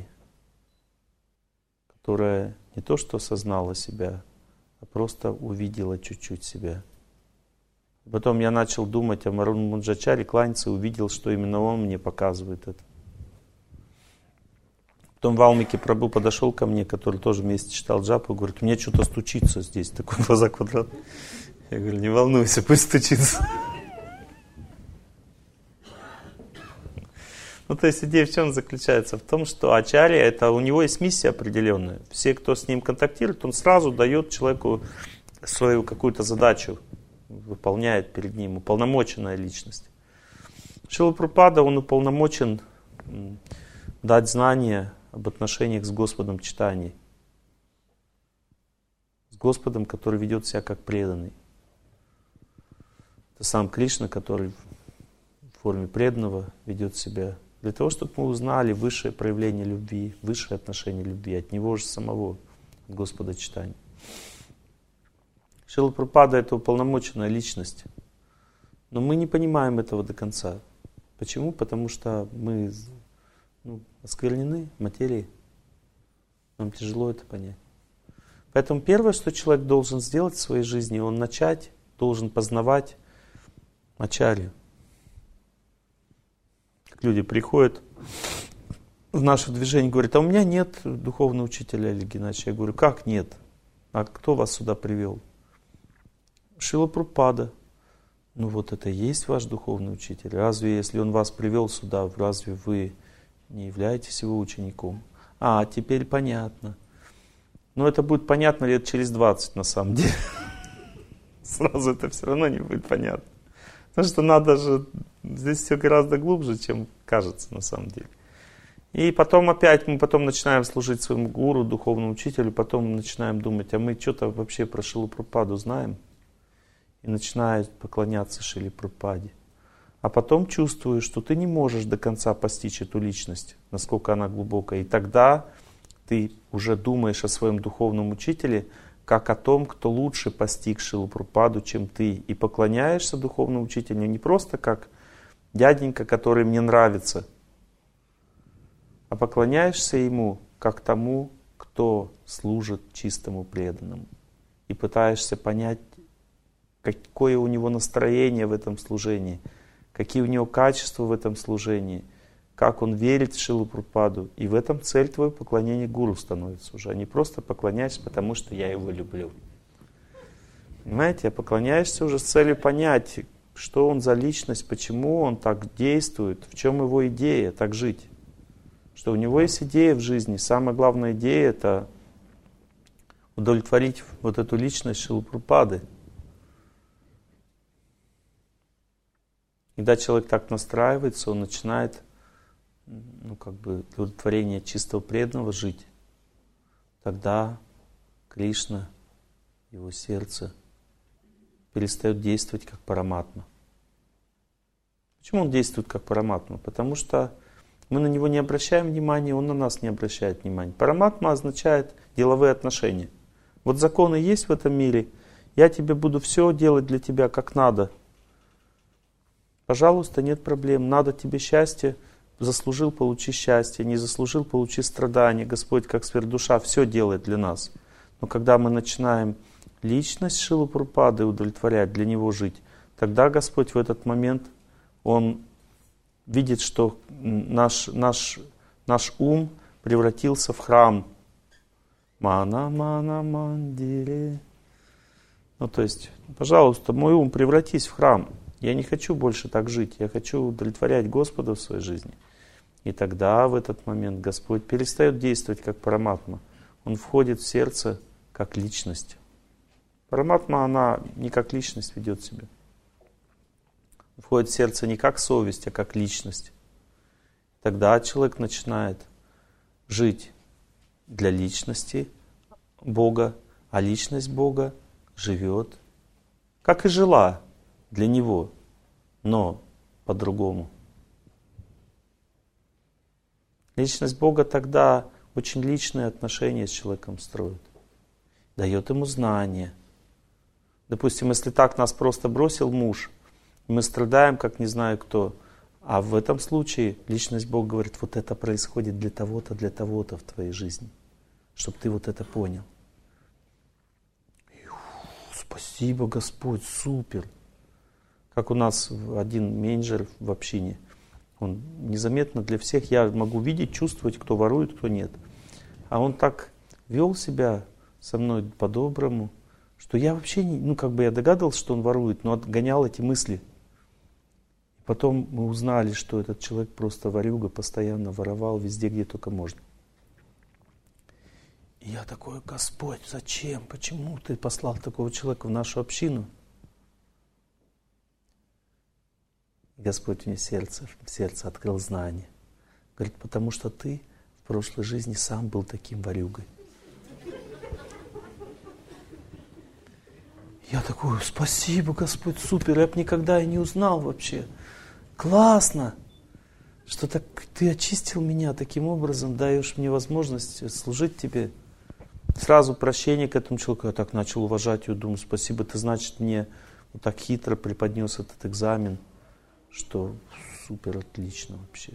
которая не то что осознала себя, а просто увидела чуть-чуть себя. Потом я начал думать о Рамануджачарье, кланяться, и увидел, что именно он мне показывает это. Потом Валмики Прабху подошел ко мне, который тоже вместе читал джапу, и говорит: у меня что-то стучится здесь, такой глаза квадратные. Я говорю: не волнуйся, пусть стучится. Ну, то есть идея в чем заключается? В том, что ачарья, это у него есть миссия определенная. Все, кто с ним контактирует, он сразу дает человеку свою какую-то задачу, выполняет перед ним, уполномоченная личность. Шрила Прабхупада, он уполномочен дать знания об отношениях с Господом читаний. С Господом, который ведет себя как преданный. Это сам Кришна, который в форме преданного ведет себя для того, чтобы мы узнали высшее проявление любви, высшее отношение любви от Него же самого, от Господа читания. Шрила Прабхупада — это уполномоченная личность. Но мы не понимаем этого до конца. Почему? Потому что мы ну, осквернены материей. Нам тяжело это понять. Поэтому первое, что человек должен сделать в своей жизни, он начать, должен познавать ачарью. Как люди приходят в наше движение и говорят: а у меня нет духовного учителя, Олег Геннадьевич. Я говорю: как нет? А кто вас сюда привел? Шрила Прабхупада. Ну вот это и есть ваш духовный учитель. Разве, если он вас привел сюда, разве вы не являетесь его учеником? А, теперь понятно. Но это будет понятно лет через двадцать на самом деле. Сразу это все равно не будет понятно. Потому что надо же, здесь все гораздо глубже, чем кажется на самом деле. И потом опять мы потом начинаем служить своему гуру, духовному учителю, потом начинаем думать: а мы что-то вообще про Шрилу Прабхупаду знаем? И начинают поклоняться Шриле Прабхупаде. А потом чувствуешь, что ты не можешь до конца постичь эту личность, насколько она глубокая. И тогда ты уже думаешь о своем духовном учителе, как о том, кто лучше постиг Шрилу Прабхупаду, чем ты. И поклоняешься духовному учителю не просто как дяденька, который мне нравится, а поклоняешься ему как тому, кто служит чистому преданному. И пытаешься понять, какое у него настроение в этом служении, какие у него качества в этом служении, как он верит в Шрилу Прабхупаду. И в этом цель твоего поклонения гуру становится уже, а не просто поклоняешься, потому что я его люблю. Понимаете, а поклоняешься уже с целью понять, что он за личность, почему он так действует, в чем его идея так жить. Что у него есть идея в жизни. Самая главная идея — это удовлетворить вот эту личность Шрилы Прабхупады. Когда человек так настраивается, он начинает, ну, как бы, удовлетворение чистого преданного жить. Тогда Кришна, его сердце, перестает действовать как параматма. Почему он действует как параматма? Потому что мы на него не обращаем внимания, он на нас не обращает внимания. Параматма означает деловые отношения. Вот законы есть в этом мире, я тебе буду все делать для тебя как надо. Пожалуйста, нет проблем. Надо тебе счастье, заслужил — получи счастье, не заслужил — получи страдания. Господь, как сверхдуша, все делает для нас. Но когда мы начинаем личность Шрилы Прабхупады удовлетворять, для него жить, тогда Господь в этот момент, Он видит, что наш, наш, наш ум превратился в храм. Мана, мана, мандире. Ну, то есть, пожалуйста, мой ум, превратись в храм. Я не хочу больше так жить. Я хочу удовлетворять Господа в своей жизни. И тогда в этот момент Господь перестает действовать как параматма. Он входит в сердце как личность. Параматма, она не как личность ведет себя. Входит в сердце не как совесть, а как личность. Тогда человек начинает жить для личности Бога, а личность Бога живет, как и жила для Него, но по-другому. Личность Бога тогда очень личные отношения с человеком строит, дает ему знания. Допустим, если так нас просто бросил муж, мы страдаем, как не знаю кто. А в этом случае личность Бога говорит, вот это происходит для того-то, для того-то в твоей жизни. Чтобы ты вот это понял. И, ух, спасибо, Господь, супер. Как у нас один менеджер в общине. Он незаметно для всех, я могу видеть, чувствовать, кто ворует, кто нет. А он так вел себя со мной по-доброму, что я вообще не, ну как бы я догадывался, что он ворует, но отгонял эти мысли. Потом мы узнали, что этот человек просто ворюга, постоянно воровал везде, где только можно. И я такой, Господь, зачем, почему ты послал такого человека в нашу общину? Господь мне сердце, в сердце открыл знание. Говорит, потому что ты в прошлой жизни сам был таким ворюгой. Я такой, спасибо, Господь, супер, я бы никогда и не узнал вообще. Классно, что так ты очистил меня таким образом, даешь мне возможность служить тебе. Сразу прощение к этому человеку. Я так начал уважать его, думаю, спасибо, ты, значит, мне вот так хитро преподнес этот экзамен, что супер, отлично вообще.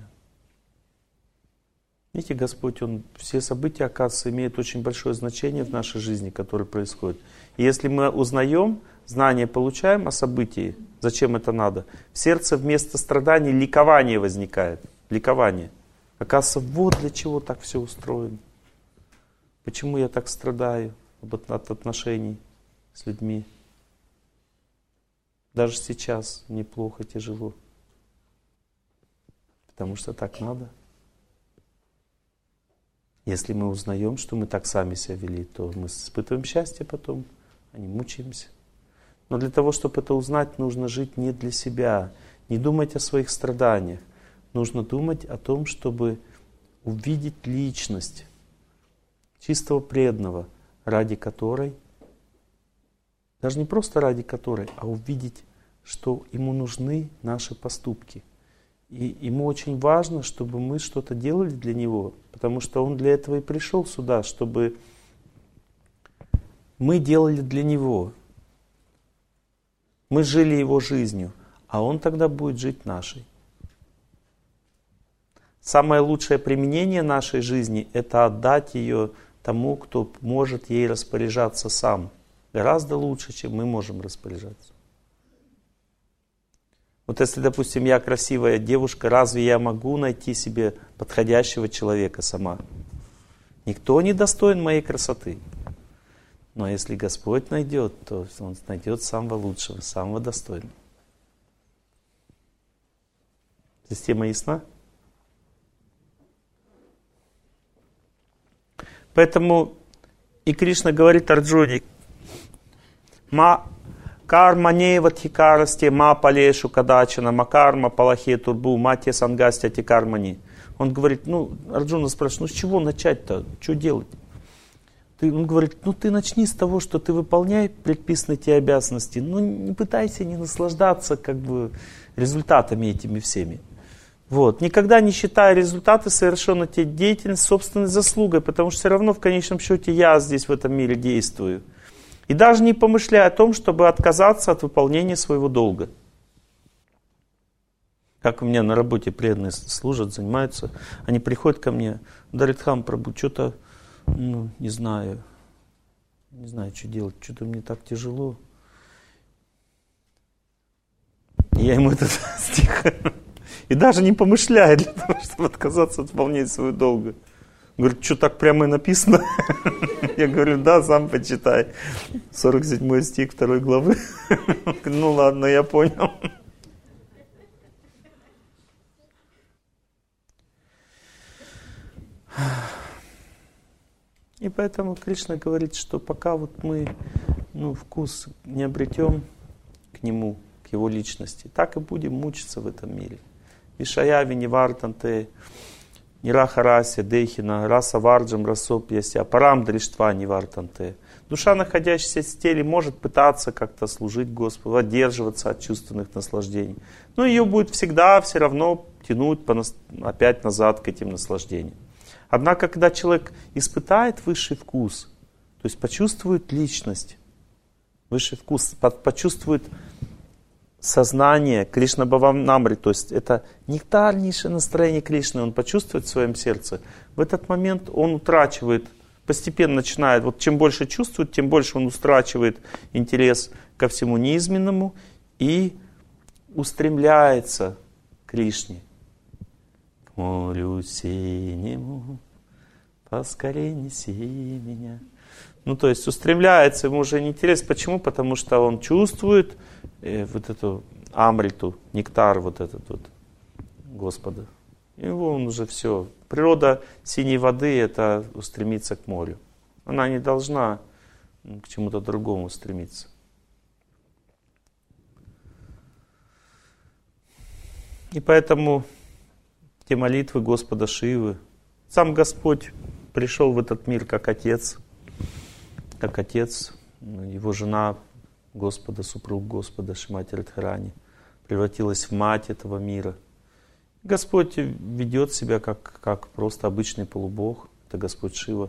Видите, Господь, Он все события, оказывается, имеют очень большое значение в нашей жизни, которые происходят. И если мы узнаем, знания получаем о событии, зачем это надо, в сердце вместо страданий ликование возникает. Ликование. Оказывается, вот для чего так все устроено. Почему я так страдаю от отношений с людьми. Даже сейчас мне плохо, тяжело. Потому что так надо. Если мы узнаем, что мы так сами себя вели, то мы испытываем счастье потом, а не мучаемся. Но для того, чтобы это узнать, нужно жить не для себя, не думать о своих страданиях. Нужно думать о том, чтобы увидеть личность чистого преданного, ради которой, даже не просто ради которой, а увидеть что ему нужны наши поступки. И ему очень важно, чтобы мы что-то делали для него, потому что он для этого и пришел сюда, чтобы мы делали для него. Мы жили его жизнью, а он тогда будет жить нашей. Самое лучшее применение нашей жизни — это отдать ее тому, кто может ей распоряжаться сам. Гораздо лучше, чем мы можем распоряжаться. Вот если, допустим, я красивая девушка, разве я могу найти себе подходящего человека сама? Никто не достоин моей красоты. Но если Господь найдет, то Он найдет самого лучшего, самого достойного. Система ясна? Поэтому и Кришна говорит Арджуне: «Ма карма неватхикарасте ма палешу кадачана, ма карма палахе турбу, ма те сангастя те кармани». Он говорит, ну, Арджуна спрашивает, ну с чего начать-то, что делать? Ты, он говорит, ну ты начни с того, что ты выполняй предписанные тебе обязанности, но не пытайся не наслаждаться как бы результатами этими всеми. Вот. Никогда не считай результаты совершенной тебе деятельности собственной заслугой, потому что все равно в конечном счете я здесь в этом мире действую. И даже не помышляй о том, чтобы отказаться от выполнения своего долга. Как у меня на работе преданные служат, занимаются, они приходят ко мне, Даридхам Прабху, что-то, ну, не знаю, не знаю, что делать, что-то мне так тяжело. И я ему этот стих... И даже не помышляя для того, чтобы отказаться от выполнения своего долга. Говорит, что так прямо и написано? Я говорю, да, сам почитай. сорок седьмой стих второй главы. Он говорит, ну ладно, я понял. И поэтому Кришна говорит, что пока вот мы ну, вкус не обретем к нему, к его личности, так и будем мучиться в этом мире. Вишаяви нивартанте, нирахарася дейхина, раса варджам расопьяся, парам дриштва нивартанте. Душа, находящаяся в теле, может пытаться как-то служить Господу, одерживаться от чувственных наслаждений. Но ее будет всегда все равно тянуть опять назад к этим наслаждениям. Однако, когда человек испытает высший вкус, то есть почувствует личность, высший вкус, почувствует сознание Кришна Бхаванамри, то есть это нектарнейшее настроение Кришны, он почувствует в своем сердце, в этот момент он утрачивает, постепенно начинает, вот чем больше чувствует, тем больше он утрачивает интерес ко всему неизменному и устремляется к Кришне. К морю синему, поскорей неси меня. Ну, то есть устремляется, ему уже не интересно. Почему? Потому что он чувствует э, вот эту амриту, нектар вот этот вот Господа. И он уже все. Природа синей воды — это устремиться к морю. Она не должна к чему-то другому стремиться. И поэтому те молитвы Господа Шивы, сам Господь пришел в этот мир как Отец, как Отец, его жена Господа, супруг Господа Шримати Радхарани, превратилась в мать этого мира. Господь ведет себя как, как просто обычный полубог, это Господь Шива.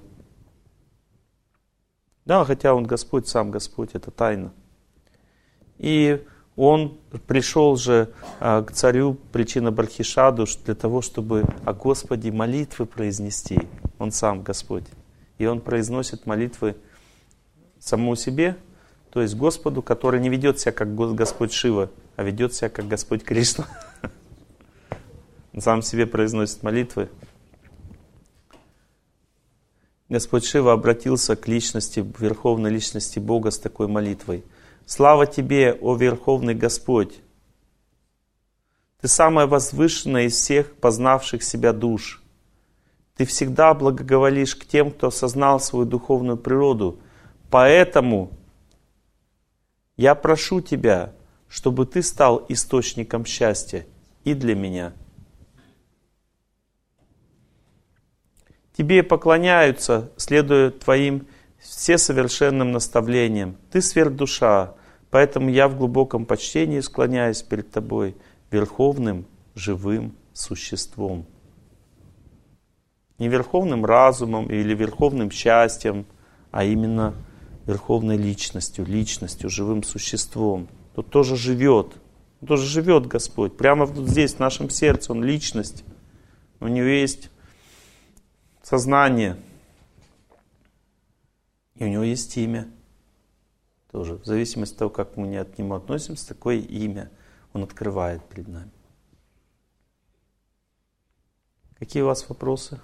Да, хотя Он Господь, сам Господь, это тайна. И Он пришел же а, к царю Причина Бархишаду для того, чтобы о Господе молитвы произнести. Он сам Господь. И Он произносит молитвы самому себе, то есть Господу, который не ведет себя как Господь Шива, а ведет себя как Господь Кришна. Он сам себе произносит молитвы. Господь Шива обратился к личности, верховной личности Бога с такой молитвой. «Слава Тебе, о Верховный Господь! Ты самая возвышенная из всех познавших себя душ. Ты всегда благоговолишь к тем, кто осознал свою духовную природу. Поэтому я прошу Тебя, чтобы Ты стал источником счастья и для меня. Тебе поклоняются, следуя Твоим всесовершенным наставлениям. Ты сверхдуша, Поэтому я в глубоком почтении склоняюсь перед тобой, верховным живым существом. Не верховным разумом или верховным счастьем, а именно верховной личностью, личностью, живым существом. Тут тоже живет, тут тоже живет Господь. Прямо вот здесь, в нашем сердце, Он личность. У Него есть сознание. И у Него есть имя. Тоже. В зависимости от того, как мы к Нему относимся, такое имя Он открывает перед нами. Какие у вас вопросы?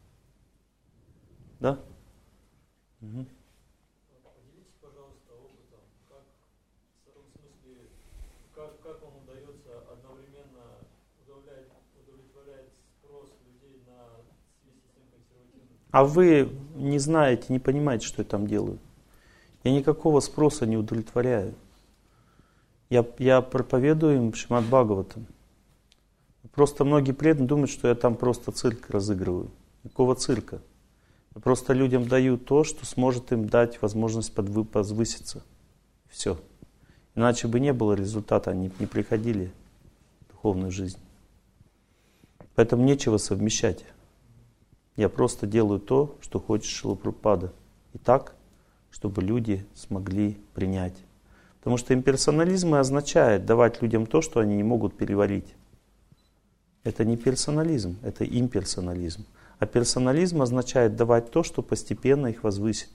Да? Угу. Поделитесь, пожалуйста, опытом, как, в том смысле, как, как вам удается одновременно удовлетворять, удовлетворять спрос людей на связи с тем консервативным. А вы не знаете, не понимаете, что я там делаю. Я никакого спроса не удовлетворяю. Я, я проповедую им Шримад Бхагаватам. Просто многие преданные думают, что я там просто цирк разыгрываю. Никакого цирка. Я просто людям даю то, что сможет им дать возможность подвыситься. Все. Иначе бы не было результата, они бы не приходили в духовную жизнь. Поэтому нечего совмещать. Я просто делаю то, что хочет Шрила Прабхупада. И так, чтобы люди смогли принять. Потому что имперсонализм и означает давать людям то, что они не могут переварить. Это не персонализм, это имперсонализм. А персонализм означает давать то, что постепенно их возвысит.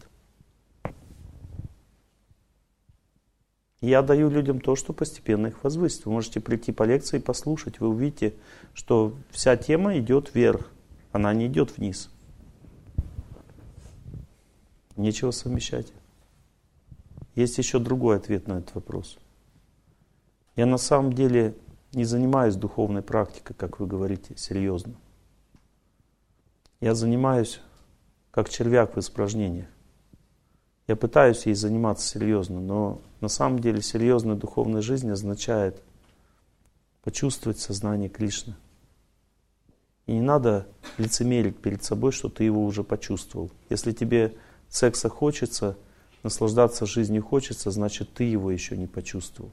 Я даю людям то, что постепенно их возвысит. Вы можете прийти по лекции и послушать. Вы увидите, что вся тема идет вверх, она не идет вниз. Нечего совмещать. Есть еще другой ответ на этот вопрос. Я на самом деле не занимаюсь духовной практикой, как вы говорите, серьезно. Я занимаюсь как червяк в испражнениях. Я пытаюсь ей заниматься серьезно, но на самом деле серьезная духовная жизнь означает почувствовать сознание Кришны. И не надо лицемерить перед собой, что ты его уже почувствовал. Если тебе секса хочется, наслаждаться жизнью хочется, значит, ты его еще не почувствовал.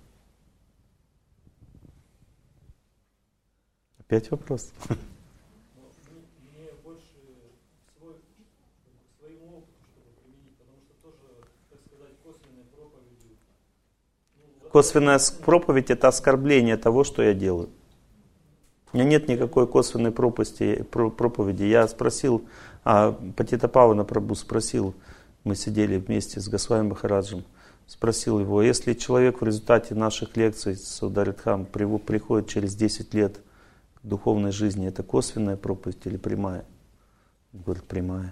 Опять вопрос? Мне больше свой, к своему опыту, чтобы применить, потому что тоже, так сказать, косвенной проповедью. Ну, Косвенная проповедь — это оскорбление того, что я делаю. У меня нет никакой косвенной проповеди. проповеди. Я спросил, а Патитапавана Прабху спросил, мы сидели вместе с Госвами Махараджем, спросил его, если человек в результате наших лекций с Ударитхам приходит через десять лет к духовной жизни, это косвенная проповедь или прямая? Он говорит, прямая.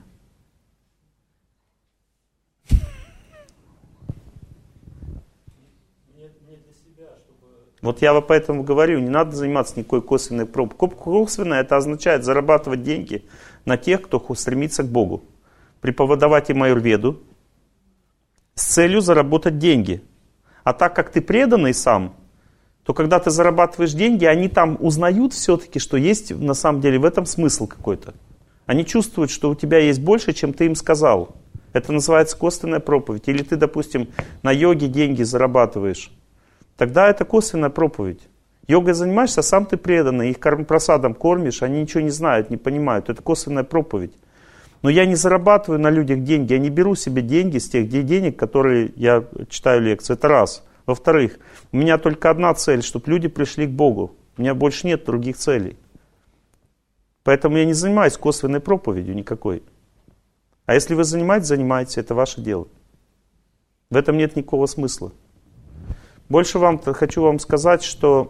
Вот я поэтому говорю, не надо заниматься никакой косвенной проповедью. Косвенная — это означает зарабатывать деньги на тех, кто стремится к Богу. Преподавать им аюрведу с целью заработать деньги. А так как ты преданный сам, то когда ты зарабатываешь деньги, они там узнают все-таки, что есть на самом деле в этом смысл какой-то. Они чувствуют, что у тебя есть больше, чем ты им сказал. Это называется косвенная проповедь. Или ты, допустим, на йоге деньги зарабатываешь. Тогда это косвенная проповедь. Йогой занимаешься, а сам ты преданный, их просадом кормишь, они ничего не знают, не понимают. Это косвенная проповедь. Но я не зарабатываю на людях деньги, я не беру себе деньги с тех денег, которые я читаю лекции. Это раз. Во-вторых, у меня только одна цель, чтобы люди пришли к Богу. У меня больше нет других целей. Поэтому я не занимаюсь косвенной проповедью никакой. А если вы занимаетесь, занимаетесь, это ваше дело. В этом нет никакого смысла. Больше вам хочу вам сказать, что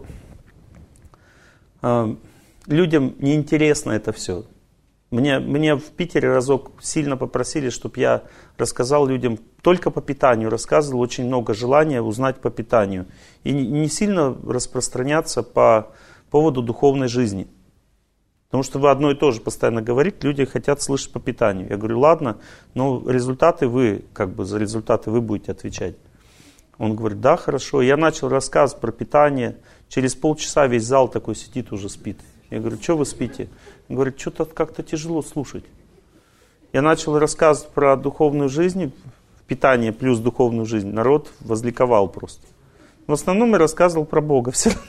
э, людям неинтересно это все. Мне, мне в Питере разок сильно попросили, чтобы я рассказал людям только по питанию. Рассказывал очень много желания узнать по питанию. И не, не сильно распространяться по поводу духовной жизни. Потому что вы одно и то же постоянно говорите, люди хотят слышать по питанию. Я говорю, ладно, но результаты вы, как бы за результаты вы будете отвечать. Он говорит, да, хорошо. Я начал рассказ про питание. Через полчаса весь зал такой сидит, уже спит. Я говорю, что вы спите? Он говорит, что-то как-то тяжело слушать. Я начал рассказывать про духовную жизнь, питание плюс духовную жизнь. Народ возликовал просто. В основном я рассказывал про Бога все равно.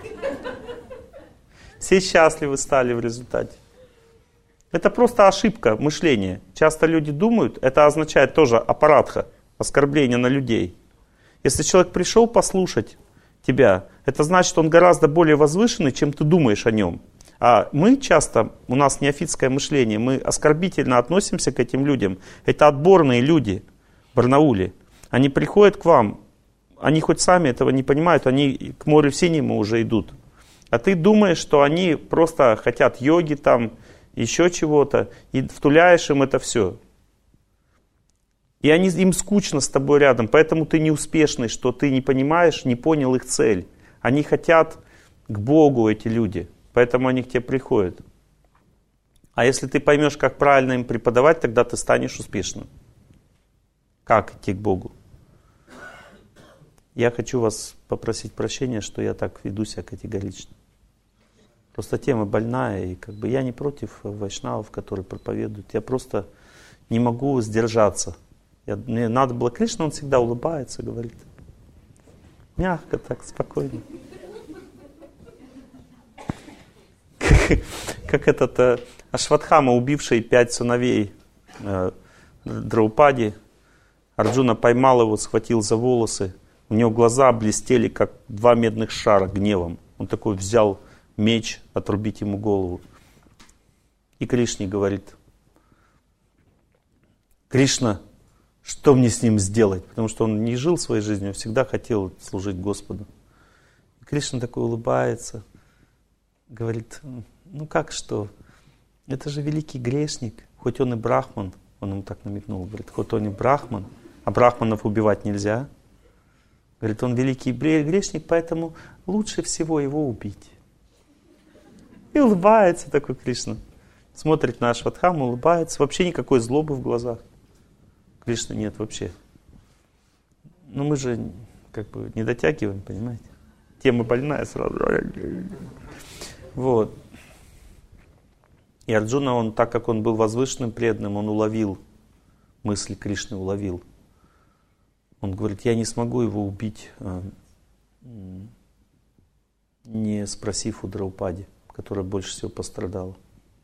Все счастливы стали в результате. Это просто ошибка мышления. Часто люди думают, это означает тоже аппаратха, оскорбление на людей. Если человек пришел послушать тебя, это значит, он гораздо более возвышенный, чем ты думаешь о нем. А мы часто, у нас неофитское мышление, мы оскорбительно относимся к этим людям. Это отборные люди в Барнауле. Они приходят к вам, они хоть сами этого не понимают, они к морю синему уже идут. А ты думаешь, что они просто хотят йоги там, еще чего-то, и втуляешь им это все. И они, им скучно с тобой рядом, поэтому ты неуспешный, что ты не понимаешь, не понял их цель. Они хотят к Богу, эти люди, поэтому они к тебе приходят. А если ты поймешь, как правильно им преподавать, тогда ты станешь успешным. Как идти к Богу? Я хочу вас попросить прощения, что я так веду себя категорично. Просто тема больная, и как бы я не против вайшнавов, которые проповедуют. Я просто не могу сдержаться. Я, мне надо было, Кришна, он всегда улыбается, говорит. Мягко так, спокойно. Как, как этот э, Ашватхама, убивший пять сыновей э, Драупади. Арджуна поймал его, схватил за волосы. У него глаза блестели, как два медных шара гневом. Он такой взял меч, отрубить ему голову. И Кришне говорит: Кришна, что мне с ним сделать? Потому что он не жил своей жизнью, он всегда хотел служить Господу. И Кришна такой улыбается, говорит: ну как что? Это же великий грешник, хоть он и брахман. Он ему так намекнул, говорит, хоть он и брахман, а брахманов убивать нельзя. Говорит, он великий грешник, поэтому лучше всего его убить. И улыбается такой Кришна. Смотрит на Ашватхаму, улыбается. Вообще никакой злобы в глазах. Кришны нет вообще. Но мы же как бы не дотягиваем, понимаете? Тема больная сразу. Вот. И Арджуна, он, так как он был возвышенным преданным, он уловил, мысль Кришны уловил. Он говорит, я не смогу его убить, не спросив у Драупади, которая больше всего пострадала.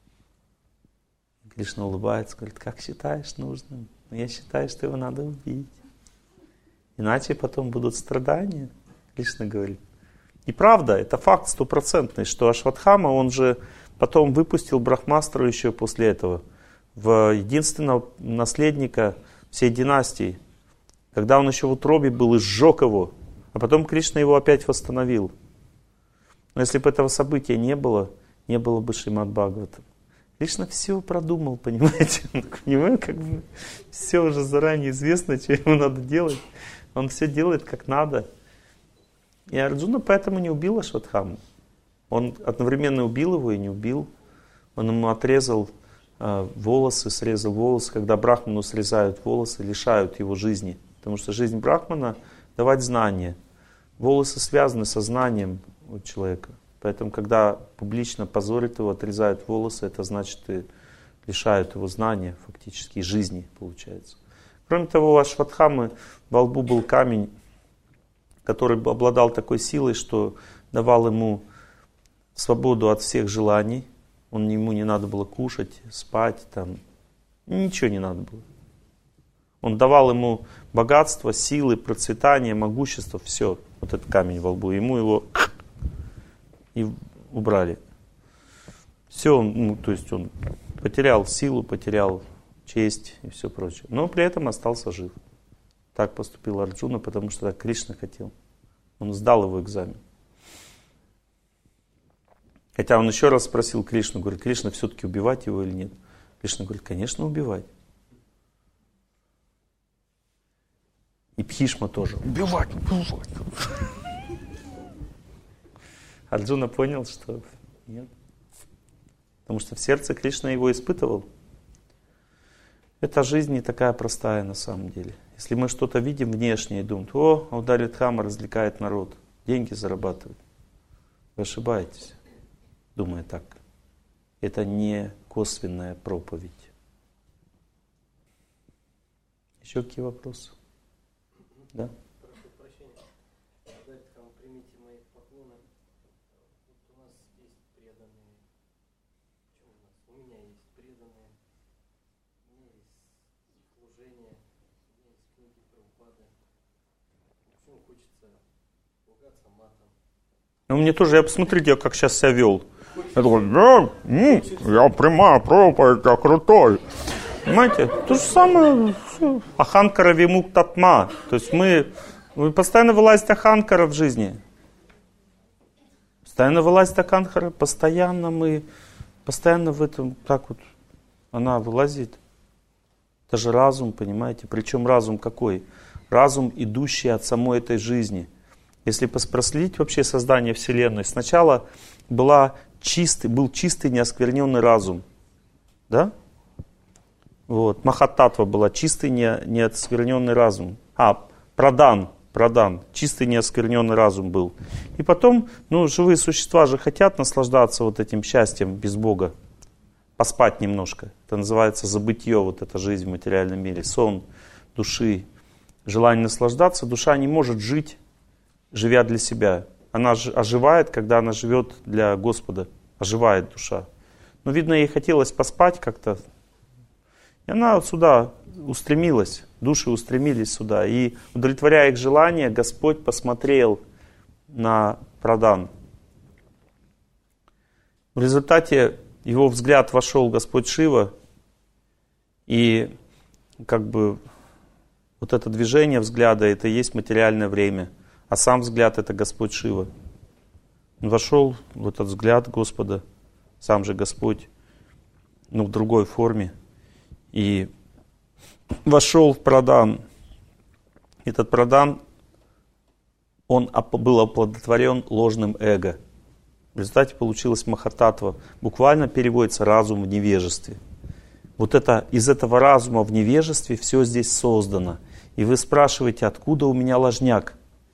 Кришна улыбается, говорит, как считаешь нужным? Я считаю, что его надо убить. Иначе потом будут страдания. Кришна говорит. И правда, это факт стопроцентный, что Ашватхама, он же потом выпустил Брахмастру еще после этого в единственного наследника всей династии. Когда он еще в утробе был и сжег его, а потом Кришна его опять восстановил. Но если бы этого события не было, не было бы Шримад Бхагаватам. Кришна все продумал, понимаете? У него как бы все уже заранее известно, что ему надо делать. Он все делает как надо. И Арджуна поэтому не убил Ашватхаму. Он одновременно убил его и не убил. Он ему отрезал э, волосы, срезал волосы. Когда брахману срезают волосы, лишают его жизни. Потому что жизнь брахмана — давать знания. Волосы связаны со знанием у человека. Поэтому, когда публично позорят его, отрезают волосы, это значит, и лишают его знания, фактически, жизни, получается. Кроме того, у Ашватхамы во лбу был камень, который обладал такой силой, что давал ему свободу от всех желаний. Он, ему не надо было кушать, спать, там, ничего не надо было. Он давал ему богатство, силы, процветание, могущество, все. Вот этот камень во лбу. Ему его и убрали. Все, он, ну, то есть он потерял силу, потерял честь и все прочее. Но при этом остался жив. Так поступил Арджуна, потому что так Кришна хотел. Он сдал его экзамен. Хотя он еще раз спросил Кришну, говорит, Кришна, все-таки убивать его или нет? Кришна говорит, конечно, убивать. И Бхишма тоже. Убивать, убивать. Арджуна понял, что нет. Потому что в сердце Кришна его испытывал. Эта жизнь не такая простая на самом деле. Если мы что-то видим внешнее и думаем, о, Аударитхама развлекает народ, деньги зарабатывает. Вы ошибаетесь, думая так. Это не косвенная проповедь. Еще какие вопросы? Да? Прошу прощения. служение, из книги Прабхупады. Почему хочется ругаться матом? Ну, мне тоже, я посмотрите, я как сейчас себя вел. Я такой, да, м, я прямая проповедь, я крутой. Понимаете, то же самое, аханкара вимук татма. То есть мы, мы постоянно вылазит аханкара в жизни. Постоянно вылазит аханкара, постоянно мы, постоянно в этом, так вот, она вылазит. Это же разум, понимаете, причем разум какой? Разум, идущий от самой этой жизни. Если проследить вообще создание Вселенной, сначала была чистый, был чистый, неоскверненный разум. Да? Вот. Махататва была чистый, не, неоскверненный разум. А, прадан, прадан, чистый, неоскверненный разум был. И потом, ну, живые существа же хотят наслаждаться вот этим счастьем без Бога. Поспать немножко. Это называется забытье, вот эта жизнь в материальном мире. Сон души, желание наслаждаться. Душа не может жить, живя для себя. Она оживает, когда она живет для Господа. Оживает душа. Но, видно, ей хотелось поспать как-то. И она сюда устремилась. Души устремились сюда. И, удовлетворяя их желания, Господь посмотрел на прадан. В результате его взгляд вошел Господь Шива. И как бы вот это движение взгляда, это и есть материальное время. А сам взгляд — это Господь Шива. Он вошел в этот взгляд Господа, сам же Господь, но в другой форме. И вошел в прадан. Этот прадан, он был оплодотворен ложным эго. В результате получилась махататва. Буквально переводится разум в невежестве. Вот это, из этого разума в невежестве все здесь создано. И вы спрашиваете, откуда у меня ложняк?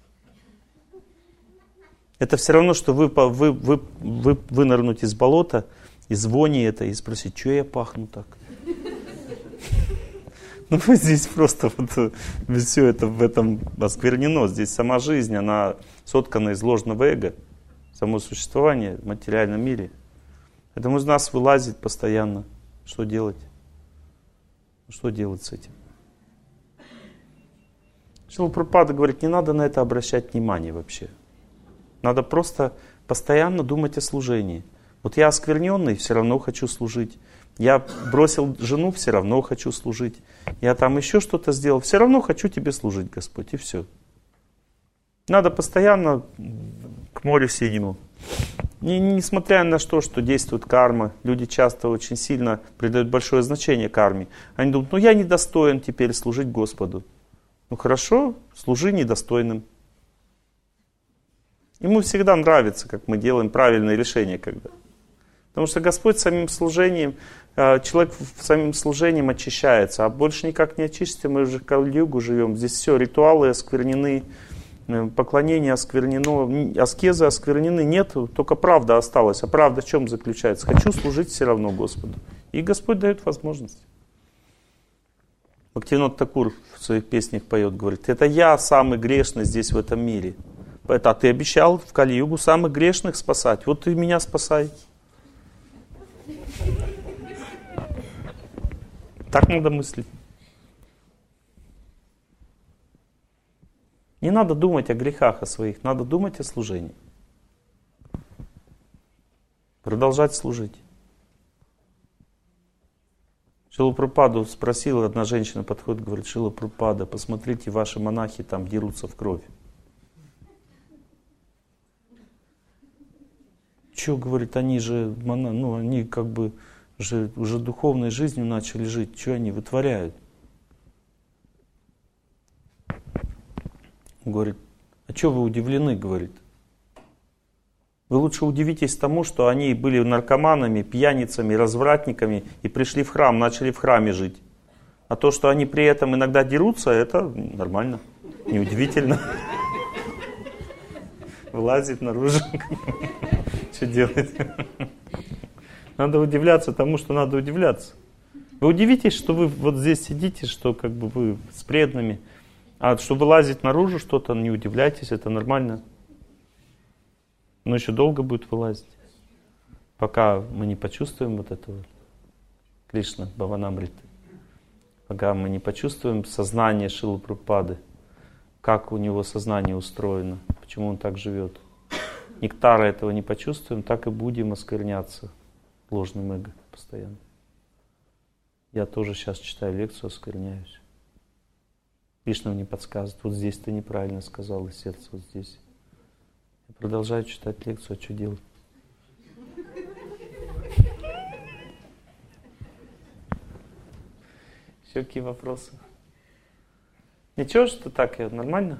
Это все равно, что вы, вы, вы, вы вынырнуть из болота, из вони это, и спросить, что я пахну так? Ну, здесь просто вот все это в этом осквернено. Здесь сама жизнь, она соткана из ложного эго. Само существование в материальном мире. Поэтому из нас вылазит постоянно. Что делать? Что делать с этим? Шрила Прабхупада говорит, не надо на это обращать внимание вообще. Надо просто постоянно думать о служении. Вот я оскверненный, все равно хочу служить. Я бросил жену, все равно хочу служить. Я там еще что-то сделал, все равно хочу тебе служить, Господь, и все. Надо постоянно к морю синему. Не, несмотря на то, что действует карма, люди часто очень сильно придают большое значение карме. Они думают, ну я недостоин теперь служить Господу. Ну хорошо, служи недостойным. Ему всегда нравится, как мы делаем правильные решения когда. Потому что Господь самим служением, человек самим служением очищается, а больше никак не очистится, мы уже в Кали-югу живем. Здесь все, ритуалы осквернены, поклонение осквернено, аскезы осквернены, нет, только правда осталась. А правда в чем заключается? Хочу служить все равно Господу. И Господь дает возможность. Бхактивинода Такур в своих песнях поет, говорит, это я самый грешный здесь в этом мире. А ты обещал в Кали-югу самых грешных спасать. Вот ты меня спасай. Так надо мыслить. Не надо думать о грехах о своих, надо думать о служении. Продолжать служить. Шрилу Прабхупаду спросила, одна женщина подходит, говорит, Шрила Прабхупада, посмотрите, ваши монахи там дерутся в кровь. Че, говорит, они же, ну, они как бы же уже духовной жизнью начали жить. Что они вытворяют? Говорит, а что вы удивлены, говорит? Вы лучше удивитесь тому, что они были наркоманами, пьяницами, развратниками и пришли в храм, начали в храме жить. А то, что они при этом иногда дерутся, это нормально, неудивительно. Вылазит наружу. Что делать? Надо удивляться тому, что надо удивляться. Вы удивитесь, что вы вот здесь сидите, что как бы вы с преданными. А что вылазит наружу что-то, не удивляйтесь, это нормально. Но еще долго будет вылазить. Пока мы не почувствуем вот этого Кришна Бхаванамриты. пока мы не почувствуем сознание Шрилы Прабхупады, как у него сознание устроено, почему он так живет. Нектара этого не почувствуем, так и будем оскверняться ложным эго постоянно. Я тоже сейчас читаю лекцию, оскверняюсь. Кришна мне подсказывает, вот здесь ты неправильно сказал, и сердце вот здесь. Я продолжаю читать лекцию, а что делать? Еще какие вопросы? Ничего, что так, я нормально?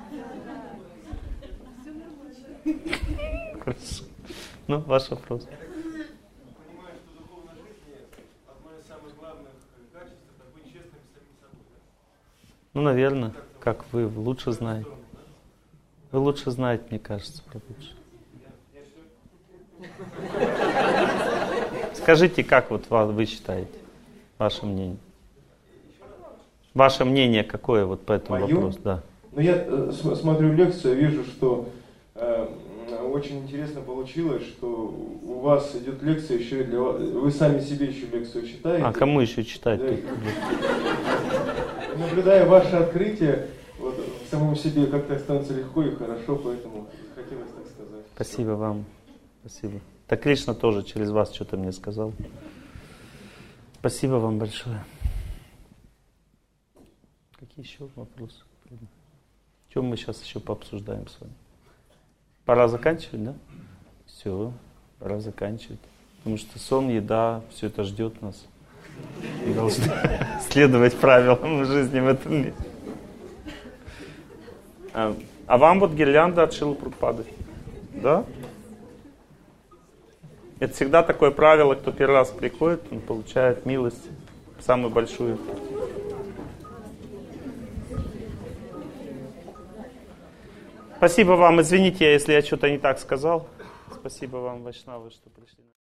Хорошо. Ну, ваш вопрос. Понимаю, что в духовной жизни одно из самых главных качеств — это быть честным с самим собой. Ну, наверное, как вы лучше знаете. Вы лучше знаете, мне кажется, про лучше. Скажите, как вот вы считаете, ваше мнение? Ваше мнение какое вот по этому Моё? вопросу? Да. Ну, я э, см- смотрю лекцию, вижу, что э, очень интересно получилось, что у вас идет лекция еще и для вас. Вы сами себе еще лекцию читаете. А кому еще читать? Да. тут? Наблюдая ваше открытие, вот, самому себе как-то становится легко и хорошо, поэтому хотелось так сказать. Спасибо вам. Спасибо. Так Кришна тоже через вас что-то мне сказал. Спасибо вам большое. Какие еще вопросы? Чем мы сейчас еще пообсуждаем с вами? Пора заканчивать, да? Все, пора заканчивать. Потому что сон, еда, все это ждет нас. Мы должны следовать правилам жизни в этом мире. А, а вам вот гирлянда от Шрилы Прабхупады? Да? Это всегда такое правило, кто первый раз приходит, он получает милость, самую большую. Спасибо вам, извините, если я что-то не так сказал. Спасибо вам, вайшнавы, что пришли.